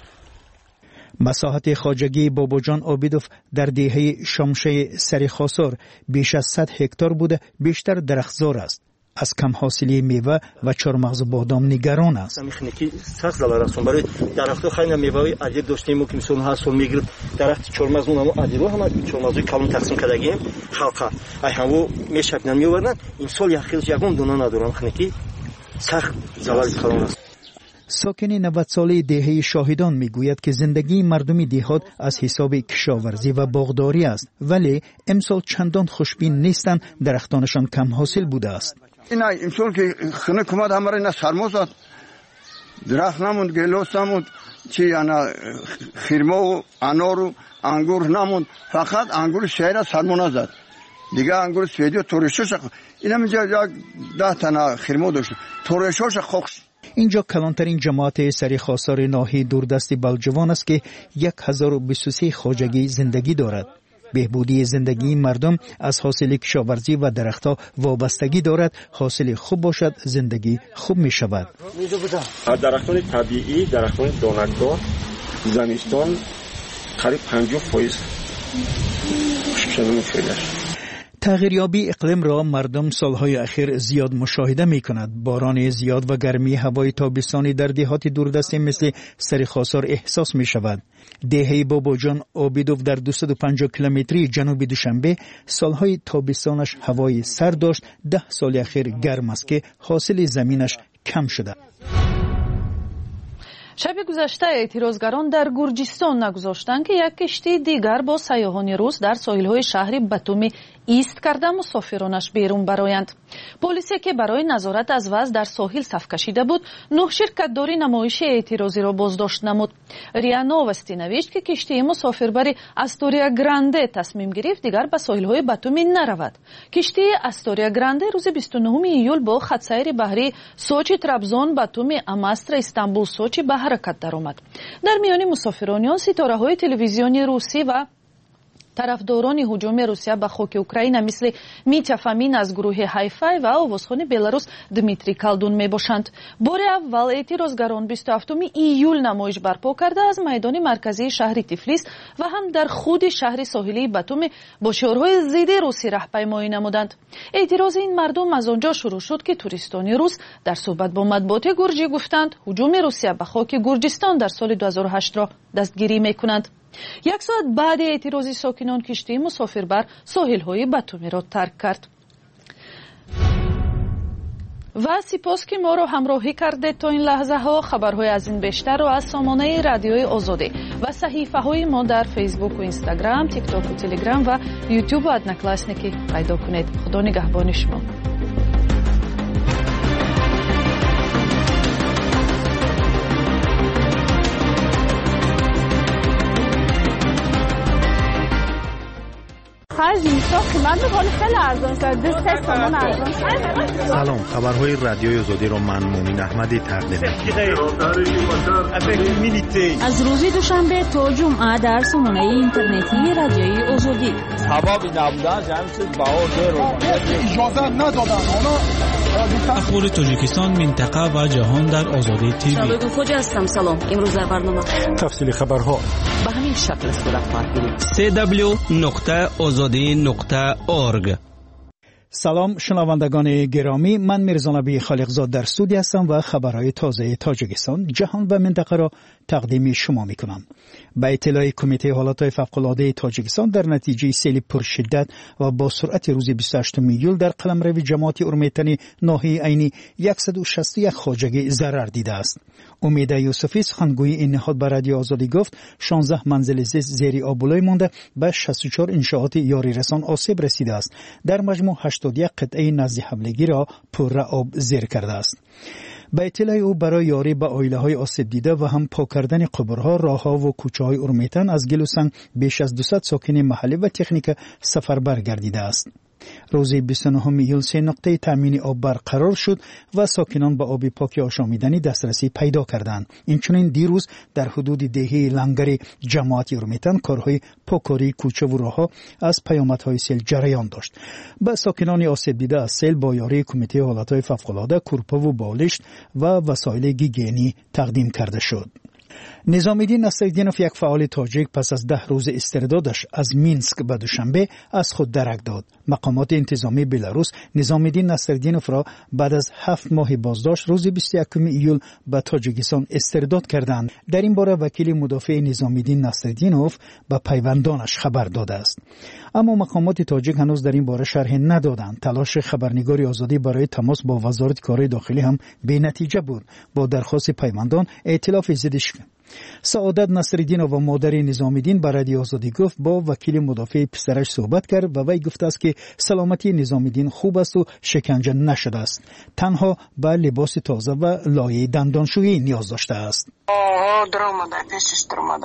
مساحت خواجگی باباجان عابدوف در دهه شمشه سری خاسار بیش از صد هکتار بوده بیشتر درختزار است. از کم حاصلی میوه و چهارمغز بادام نگران است. میخنیکی سخت زلال است. برای درخت خیلی میوه عجیب داشتیم که مثلا هر سال میگیرد درخت چهارمغز اونم عجیبه هم چهارمغزی کلون تقسیم کردیم خلقا ای همو میشکنن میوردن این سال یخیل جوان دونه ندارم میخنیکی سخت زلال کلون است. ساکن نود ساله دهه شاهدان میگوید که زندگی مردمی دهات از حساب کشاورزی و باغداری است ولی امسال چندان خوشبین نیستند درختانشان کم حاصل بوده است. این امسال که خنک اومد همه را اینا سرما زد درخت نموند گلوس نموند چی انا خرما و انار و انگور نموند فقط انگور شهر سرما نزد دیگه انگور سویدی و تورشوش اینا اینجا ده تا خرما داشت تورشوش خوش. اینجا کلانترین جماعت سری خاسار ناحیه دوردست بلجوان است که یک هزار و بیست و سه خواجگی زندگی دارد. بهبودی زندگی مردم از حاصل کشاورزی و درختها وابستگی دارد. حاصل خوب باشد زندگی خوب می شود. درختان طبیعی درختان دانکدار زمستان قریب پنجاه درصد خشکشدن شده. تغییریابی اقلیم را مردم سالهای اخیر زیاد مشاهده می کند. باران زیاد و گرمی هوای تابستانی در دهات دوردستی مثل سری خاسار احساس می شود. دهه باباجان عابدوف در دویست و پنجاه کیلومتری جنوب دوشنبه سالهای تابستانش هوای سرد داشت. ده سال اخیر گرم است که حاصل زمینش کم شده. шаби гузашта эътирозгарон дар гурҷистон нагузоштанд ки як киштии дигар бо сайёҳони рус дар соҳилҳои шаҳри батуми ист карда мусофиронаш берун бароянд. полисие ки барои назорат аз ваз дар соҳил саф кашида буд нӯҳ ширкатдори намоиши эътирозиро боздошт намуд. риа новости навишт ки киштии мусофирбари астория гранде тасмим гирифт дигар ба соҳилҳои батуми наравад. киштии астория гранде рӯзи бисту нӯҳуми июл бо хатсайри баҳрии сочи трабзон батуми амастра истанбул сочи ба ҳаракат даромад. дар миёни мусофирони он ситораҳои телевизиони русӣ ва тарафдорони ҳуҷуми русия ба хоки украина мисли митя фомин аз гурӯҳи ҳайфай ва овозхони беларус дмитрий калдун мебошанд. бори аввал эътирозгарон бисту ҳафтуми июл намоиш барпо карда аз майдони марказии шаҳри тифлис ва ҳам дар худи шаҳри соҳилии батуми бо шиорҳои зидди русӣ раҳпаймоӣ намуданд. эътирози ин мардум аз он ҷо шурӯъ шуд ки туристони рус дар суҳбат бо матбуоти гурҷӣ гуфтанд ҳуҷуми русия ба хоки гурҷистон дар соли ду ҳазору ҳаштро дастгирӣ мекунанд. як соат баъди эътирози сокинон киштии мусофирбар соҳилҳои батумиро тарк кард. ва сипос ки моро ҳамроҳӣ кардед то ин лаҳзаҳо. хабарҳои аз ин бештарро аз сомонаи радиои озодӣ ва саҳифаҳои мо дар фейсбуку инстаграм тиктоку телеграм ва ютубу одноклассники пайдо кунед. худо нигаҳбони шумо. خرج نیست. قیمت میکنه خیلی ارزان شد. دو سه تومن ارزان. سلام، خبرهای رادیوی آزادی را من مومین احمدی تقدیم می‌کنم. از روز دوشنبه تا جمعه در سامانه اینترنتی رادیوی آزادی. سبب نبودن جمع چیز بهار رو اجازه ندادن. اخبار تاجیکستان، منطقه و جهان در آزادی تیوی. شبکه خوج هستم. سلام. امروز در برنامه تفصیل خبرها به همین شکل صورت پرگیریم. سی دبلیو نقطه آزادی نقطه اورگ. سلام شنوندگان گرامی، من میرزا نبی خالقزاد در استودیو هستم و خبرهای تازه تاجیکستان، جهان و منطقه را تقدیم شما میکنم. به اطلاع کمیته حالات فوق‌العاده تاجیکستان، در نتیجه سیل پرشدت و با سرعت روز بیست و هشتم ایول در قلمرو جماعت اورمیتن ناحیه عینی صد و شصت و یک خواجگی ضرر دیده است. امید یوسفی سخنگوی این نهاد به رادیو آزادی گفت شانزده منزل زیر آبولای مانده به شصت و چهار انشاءات یاری رسان آسیب رسیده است. در مجموع هشتاد و یک قطعه نزد حملگی را پر آب زیر کرده است. به اطلاع او برای یاری به عائله‌های آسیب دیده و هم پاک کردن قبرها، راه‌ها و کوچه‌های اورمیتن از گل و سنگ بیش از دویست ساکن محلی و تکنیک سفربر گردیده است. روز بیست و نهم ایول سه نقطه تامین آب برقرار شد و ساکنان به آب پاک آشامیدنی دسترسی پیدا کردند. اینچنین دیروز در حدود دهه لنگر جماعت اورمیتن کارهای پاککاری کوچه و راه‌ها از پیامدهای سیل جریان داشت. به ساکنان آسیب دیده از سیل با یاری کمیته حالات فوق‌العاده کورپا و بالشت و وسایل گیگینی تقدیم کرده شد. نظامیدین نصرالدینوف، یک فعال تاجیک، پس از ده روز استردادش از مینسک به دوشنبه از خود درک داد. مقامات انتظامی بلاروس نظامیدین نصرالدینوف را بعد از هفت ماه بازداشت روز بیست و یکم ایول به تاجیکستان استرداد کردند. در این باره وکیل مدافع نظامیدین نصرالدینوف به پیوندانش خبر داده است. اما مقامات تاجیک هنوز در این باره شرح ندادند. تلاش خبرنگار آزادی برای تماس با وزارت کارهای داخلی هم بی نتیجه بود. با درخواست پیوندان ائتلاف ضدش سعادت نصرالدین و مادر نظامیدین به رادیو آزادی گفت با وکیل مدافع پسرش صحبت کرد و وی گفته است که سلامتی نظامیدین خوب است و شکنجه نشده است. تنها به لباس تازه و لایه دندانشویی نیاز داشته است. آه درآمده پیشش درآمده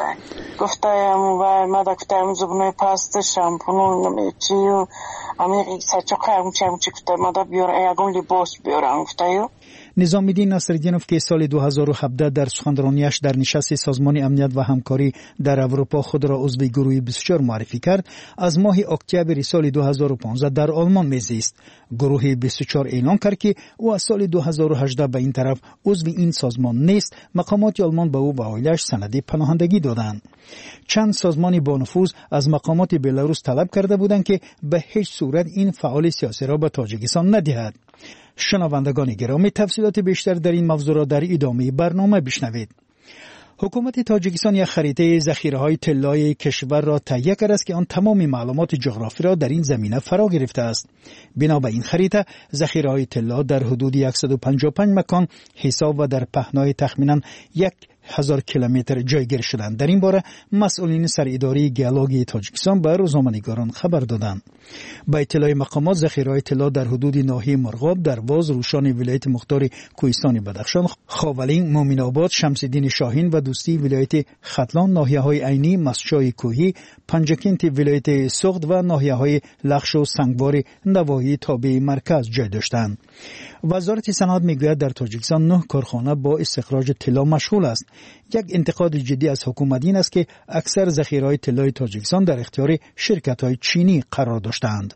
گفتم و ما دکترم زبونه پاست شامپو نمیچی و امی ساچوقم چم چکت ما بیار یگون لباس بیارم گفتم. نظامیدین نصرالدینوف که سال دو هزار و هفده در سخنرانیش در نشست سازمان امنیت و همکاری در اروپا خود را عضو گروه بیست و چهار معرفی کرد، از ماه اکتبر سال دو هزار و پانزده در آلمان میزیست. گروه بیست و چهار اعلان کرد که او از سال دو هزار و هجده به این طرف عضو این سازمان نیست. مقامات آلمان به او و عائله‌اش سند پناهندگی دادند. چند سازمان با نفوذ از مقامات بلاروس طلب کرده بودند که به هیچ صورت این فعال سیاسی را به تاجیکستان ندهد. شنوندگان گرامی، تفصیلات بیشتر در این موضوع را در ادامه برنامه بشنوید. حکومت تاجیکستان یک خریطه ذخیره‌های طلای کشور را تهیه کرده است که آن تمام معلومات جغرافی را در این زمینه فرا گرفته است. بنا به این خریطه ذخیره‌های طلا در حدود صد و پنجاه و پنج مکان حساب و در پهنای تخمیناً یک هزار کیلومتر جایگیر شدند. در این باره مسئولین سراداری گیولوژی تاجیکستان به روزنامه‌نگاران خبر دادند. با اطلاع مقامات ذخیره‌های طلا در حدود ناحیه مرغاب، درواز، روشان ولایت مختار کوهستان بدخشان، خاولین، مومن آباد، شمس‌الدین شاهین و دوستی ولایت ختلان، ناحیه‌های عینی، مسچای کوهی، پنجکنت ولایت سغد و ناحیه‌های لخش و سنگوار نواحی تابع مرکز جای داشتند. وزارت صنعت میگوید در تاجیکستان نه کارخانه با استخراج طلا مشغول است. یک انتقاد جدی از حکومت این است که اکثر ذخیره‌های طلای تاجیکستان در اختیار شرکت‌های چینی قرار داشتند.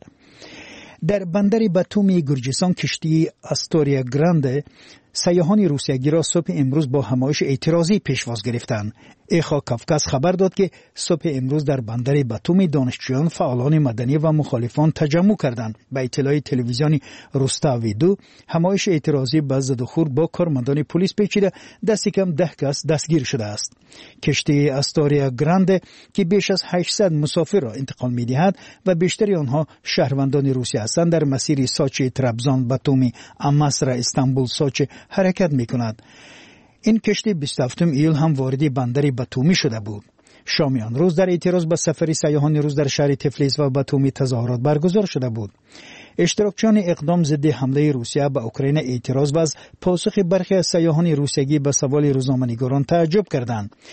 در بندر باتومی گرجستان کشتی استوریا گراند سیاحان روسیه‌گی را صبح امروز با همایش اعتراضی پیشواز گرفتند. ایخا کافکاس خبر داد که صبح امروز در بندر باتومی دانشجویان، فعالان مدنی و مخالفان تجمع کردند. به اطلاع تلویزیونی روستاوی دو، همایش اعتراضی به زد و خورد با کارمندان پلیس پیچیده، دست کم ده کس دستگیر شده است. کشتی استوریا گراند که بیش از هشتصد مسافر را انتقال می‌دهد و بیشتر آنها شهروندان روسیه هستند، در مسیر ساچ ترابزان باتومی اماسرا استانبول ساچ حرکت می‌کند. این کشتی بیست و هفتم ایول هم وارد بندر باتومی شده بود. شامیان روز در اعتراض به سفر سیاحان روز در شهر تفلیس و باتومی تظاهرات برگزار شده بود. اشتراکچیان اقدام ضد حمله روسیه به اوکراین اعتراض و از پاسخ برخی از سیاحان روسیه‌گی به سوال روزنامه‌نگاران تعجب کردند.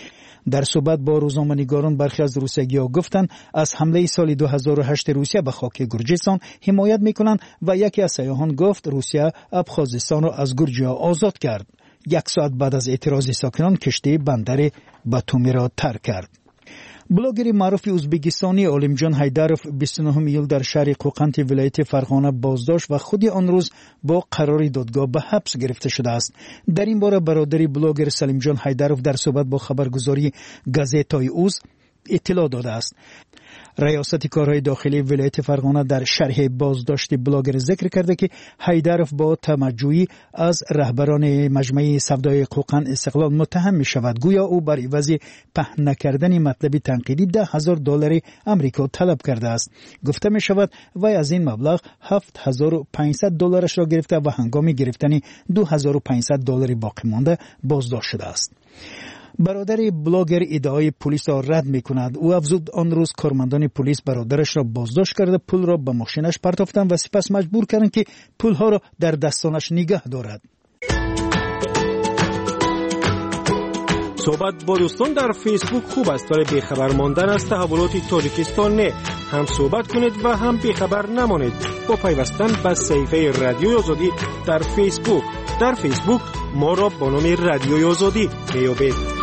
در صحبت با روزنامه‌نگاران برخی از روسیه‌ها گفتند از حمله سال دو هزار و هشت روسیه به خاک گرجستان حمایت می‌کنند و یکی از سیاحان گفت روسیه ابخازستان را از گرجیا آزاد کرد. یک ساعت بعد از اعتراض ساکنان کشتی بندر باتومی را ترک کرد. بلاگر معروف ازبکستانی عالمجان حیدرов بیست و نه ایول در شهر قوقنت ولایت فرغانه بازداشت و خود آن روز با قرار دادگاه به حبس گرفته شده است. در این باره برادر بلاگر سلیمجان حیدرов در صحبت با خبرگزاری گازتای اوز اطلاع داده است. ریاست کارهای داخلی ولایت فرغانه در شرح بازداشت بلاگر ذکر کرده که حیدرов با تمجوی از رهبران مجمع سودای قوقن استقلال متهم می شود. گویا او بر عوض پهن نکردن مطلب تنقیدی ده هزار دلار آمریکا طلب کرده است. گفته می شود وی از این مبلغ هفت هزار و پانصد دلارش را گرفته و هنگام گرفتن دو هزار و پانصد دلار باقی مانده بازداشت شده است. برادر بلاگر ادعای پلیس را رد می کند. او افزود آن روز کارمندان پلیس برادرش را بازداشت کرده، پول را به ماشینش پرتافتند و سپس مجبور کردند که پولها را در دستانش نگه دارد. صحبت با دوستان در فیسبوک خوب است ولی بیخبر ماندن از تحولات تاجیکستان نه. هم صحبت کنید و هم بیخبر نمانید با پیوستن به صفحه رادیوی آزادی در فیسبوک. در فیسبوک ما را با نام رادیوی آزادی میابید.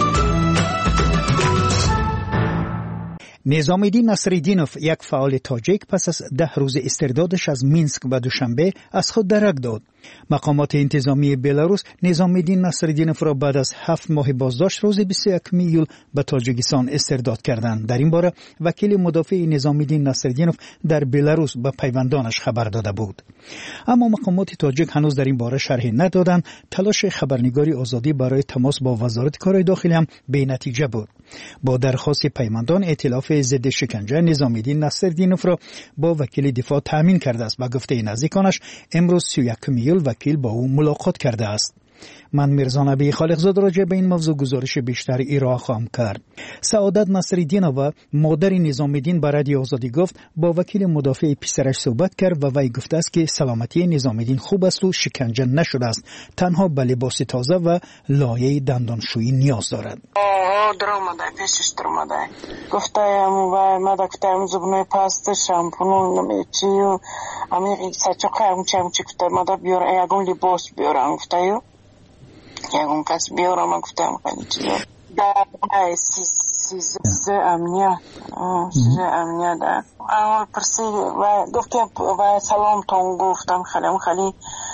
نظامالدین نصرالدینوف یک فعال تاجیک پس از ده روز استردادش از مینسک و دوشنبه از خود درک داد. مقامات انتظامی بلاروس نظامالدین نصرالدینوف را بعد از هفت ماه بازداشت روز بیست و یکم ایول به تاجیکستان استرداد کردند. در این باره وکیل مدافع نظامالدین نصرالدینوف در بلاروس به پیوندانش خبر داده بود. اما مقامات تاجیک هنوز در این باره شرحی ندادند. تلاش خبرنگاری آزادی برای تماس با وزارت کارهای داخلی هم بی نتیجه بود. با درخواست پیماندان ائتلاف ضد شکنجه نظامالدین نصرالدینوف را با وکیل دفاع تامین کرده است. با گفته نزدیکانش امروز سی و یکم ایول وکیل با او ملاقات کرده است. من میرزا نبی خالقزاده راجع به این موضوع گزارش بیشتر ارائه خواهم کرد. سعادت نصرالدینова مادر نظامالدین به رادیو آزادی گفت با وکیل مدافع پسرش صحبت کرد و وی گفته است که سلامتی نظامالدین خوب است و شکنجه نشده است. تنها به لباس تازه و لایه دندانشویی نیاز دارد. درآمده پیشش درآمده گفته و ما دکترم زبونای پاست شامپو نمیچی و امی سچوقه هم چم چکته ما دا بیار یگون لباس بیارم گفته یو یگون کس بیارم گفتم خیلی چیزا در سیزه امنیت سیزه امنیت در اول پرسی و گفت که و سلام تون گفتم خیلی خیلی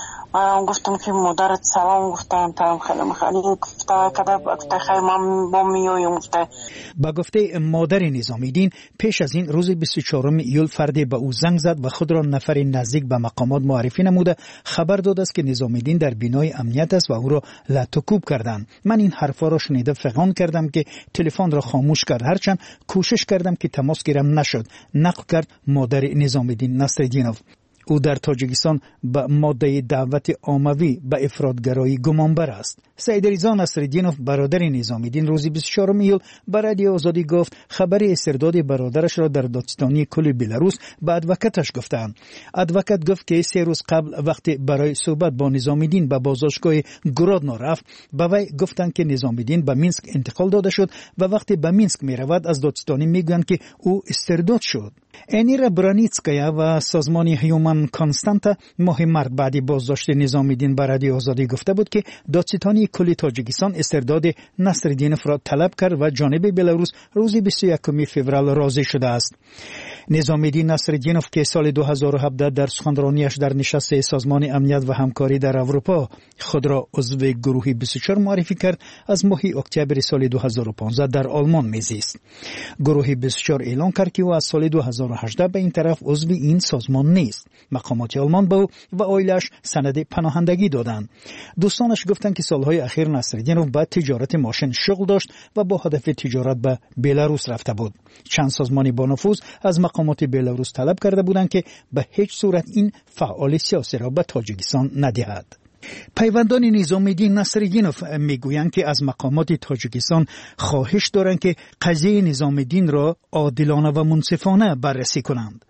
من گفتم که مادرت سلام گفتم تام خیلی خیلی گفته کدا گفته خیلی من با میایم گفته. با گفته مادر نظامالدین پیش از این روز بیست و چهارم ایول فردی به او زنگ زد و خود را نفر نزدیک به مقامات معرفی نموده خبر داد است که نظامالدین در بینای امنیت است و او را لطوکوب کردند. من این حرفا را شنیده فغان کردم که تلفن را خاموش کرد، هرچند کوشش کردم که تماس گیرم نشد. نقل کرد مادر نظامالدین نصرالدینوف. او در تاجیکستان به ماده دعوت عاموی به افراطگرایی گمانبر است. سید رضا نصرالدینوف برادر نظامالدین روز بیست و چهارم ایول به رادیو آزادی گفت خبر استرداد برادرش را در دادستانی کل بلاروس به ادوکاتش گفتند. ادوکات گفت که سه روز قبل وقتی برای صحبت با نظامالدین به بازداشتگاه گرودنو رفت به وی گفتند که نظامالدین به مینسک انتقال داده شد و وقتی به مینسک می رود از دادستانی میگویند که او استرداد شد. انیرا برانیتسکایا و سازمان هیومن کانستانتا ماه مارس بعد بازداشت نظامالدین به رادیو آزادی گفته بود که دادستانی کل تاجیکستان استرداد نصرالدینوف را طلب کرد و جانب بلاروس روز بیست و یکم فوریه راضی شده است. نظامالدین نصرالدینوف که سال دو هزار و هفده در سخنرانیش در نشست سازمان امنیت و همکاری در اروپا خود را عضو گروه بیست و چهار معرفی کرد، از ماه اکتبر سال دو هزار و پانزده در آلمان میزیست. گروه بیست و چهار اعلان کرد که او از سال دو هزار و هجده به این طرف عضو این سازمان نیست. مقامات آلمان به او و عائله‌اش سند پناهندگی دادند. دوستانش گفتند که سالهای اخیر نصرالدینوف با تجارت ماشین شغل داشت و با هدف تجارت به بلاروس رفته بود. چند سازمان با نفوذ از مقامات بلاروس طلب کرده بودند که به هیچ صورت این فعال سیاسی را به تاجیکستان ندهد. پیوندان نظامالدین نصرالدینوف میگویند که از مقامات تاجیکستان خواهش دارند که قضیه نظامالدین را عادلانه و منصفانه بررسی کنند.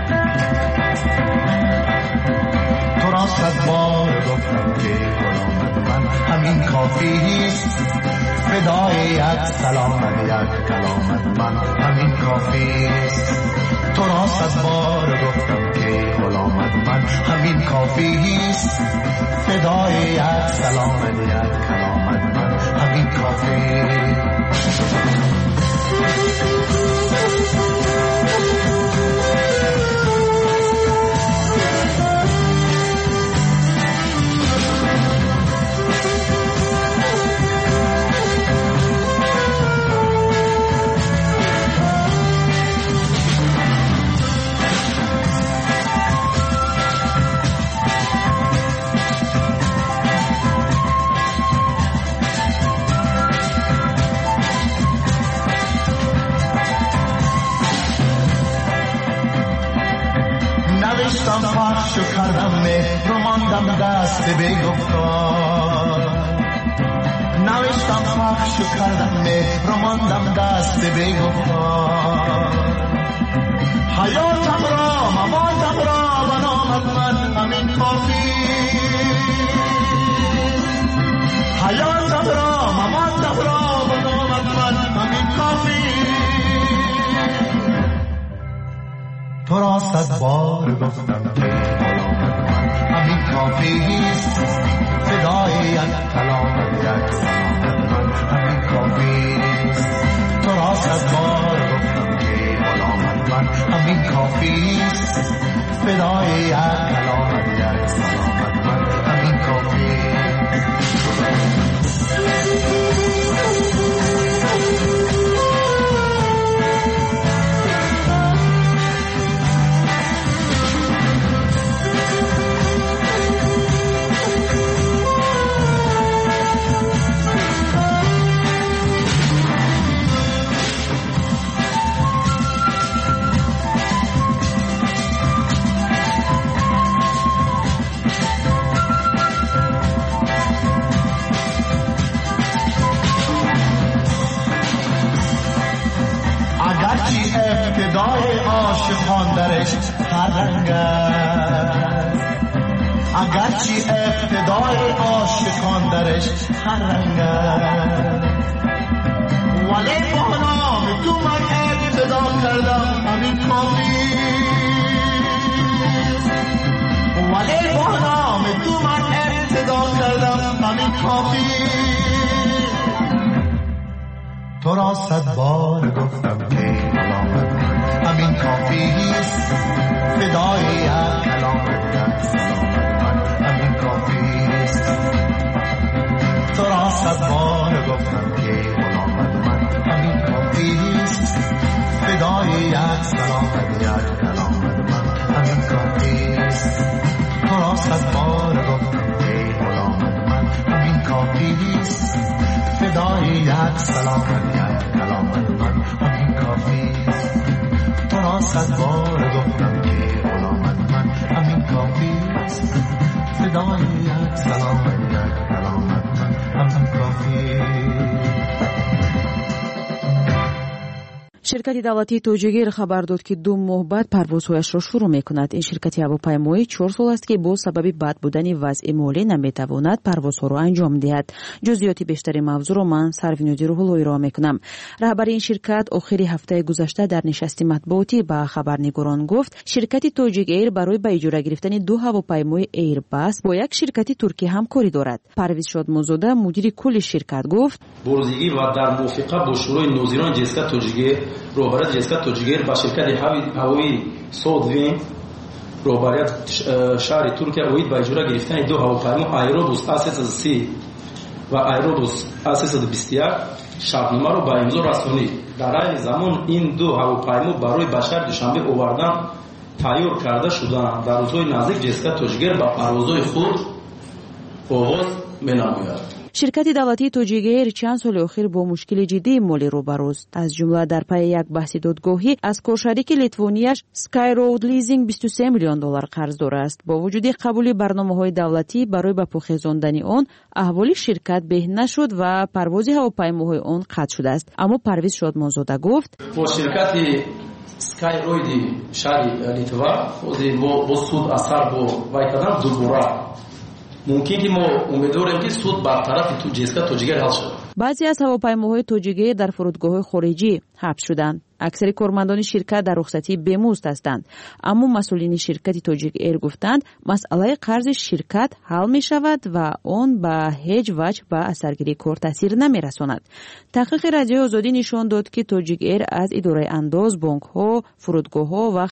تو را صد بار گفتم که کافیست فدای یک سلامت یک کلامت من همین کافیست تو را صد بار گفتم که غلامت من همین کافیست فدای یک سلامت یک کلامت من همین کافیست نوشتم پخش و کردم مهر و ماندم دست بیگفتار نوشتم پخش و کردم مهر و ماندم دست بیگفتار حیاتم را مماتم را و نامت من همین کافی حیاتم را مماتم را و نامت من همین کافی تو را صد بار گفتم که غلامت من همین کافیست فدای یک کلامت یک سلامت من همین کافیست تو را صد بار گفتم که غلامت من همین کافیست فدای یک کلامت یک سلامت من همین کافیست ابتدای عاشقان درش هر رنگ است اگرچه ابتدای عاشقان درش هر رنگ است ولی با نام تو من ابتدا کردم همین کافی ولی با نام تو من ابتدا کردم همین کافی تو را صد بار گفتم که غلامت من همین کافیست فدای یک کلامت یک سلامت من همین کافیست تو را صد بار گفتم که غلامت من همین کافیست فدای یک سلامت یک کلامت من همین کافیست تو را صد بار گفتم که غلامت من همین کافیست فدای یک سلامت یک کلامت من همین کافیست تو را صد بار گفتم که غلامت من همین کافیست فدای یک سلامت یک کلامت من همین کافیست شرکت دولتی توجیگیر خبر داد که دو ماه بعد پروازهایش را شروع میکند. این شرکت هواپیمایی چهار سال است که با سبب بد بودن وضع مالی نمیتواند پروازها را انجام دهد. جزئیات بیشتر موضوع را من سروینودی روح‌اللهی را میکنم. رهبر این شرکت آخر هفته گذشته در نشست مطبوعاتی با خبرنگاران گفت شرکت توجیگیر برای به اجاره گرفتن دو هواپیمای ایرباس با یک شرکت ترکی همکاری دارد. پرویز شادمانزاده مدیر کل شرکت گفت برزگی و در موافقت با شورای ناظران جنسیت توجیگیر روبرت جنسیت توجیگیر با شرکت هوایی سودوین روبرت شهر ترکیه اوید با اجاره گرفتن دو هواپیما ایروبوس آ سیصد و سی و ایروبوس آ سیصد و بیست و یک شرطنامه رو با امضا رسانید. در این زمان این دو هواپیما برای بشر دوشنبه آوردن تیار کرده شدند. در روزهای نزدیک جنسیت توجیگیر با پروازهای خود آغاز می‌نماید. شرکت دولتی توجیگیر چند سال اخیر با مشکل جدی مالی روبروست. از جمله در پی یک بحث دادگاهی از کارشریک لیتوانیاش سکای رود لیزینگ بیست و سه میلیون دلار قرض دار است. با وجود قبول برنامه‌های دولتی برای به پوخیزاندن آن، احوال شرکت بهتر نشد و پرواز هواپیماهای آن قطع شده است. اما پرویز شادمانزاده گفت با شرکت سکای رود شهر لیتوا با سود اثر با وایتادن دوباره мумкин ки мо умедворем ки суд бартарафи ту ҷеска тоҷигер ҳал шавад. баъзе аз ҳавопаймоҳои тоҷигӣ дар фурудгоҳҳои хориҷӣ ҳабс шуданд. аксари кормандони ширкат дар рухсатии бемузд ҳастанд, аммо масъулини ширкати Тоҷик Эйр гуфтанд, масъалаи қарзи ширкат ҳал мешавад ва он ба ҳеҷ ваҷҳ ба асаргирии кор таъсир намерасонад. таҳқиқи Радиои Озодӣ нишон дод, ки Тоҷик Эйр аз идораи андоз, бонкҳо, фурудгоҳҳо ва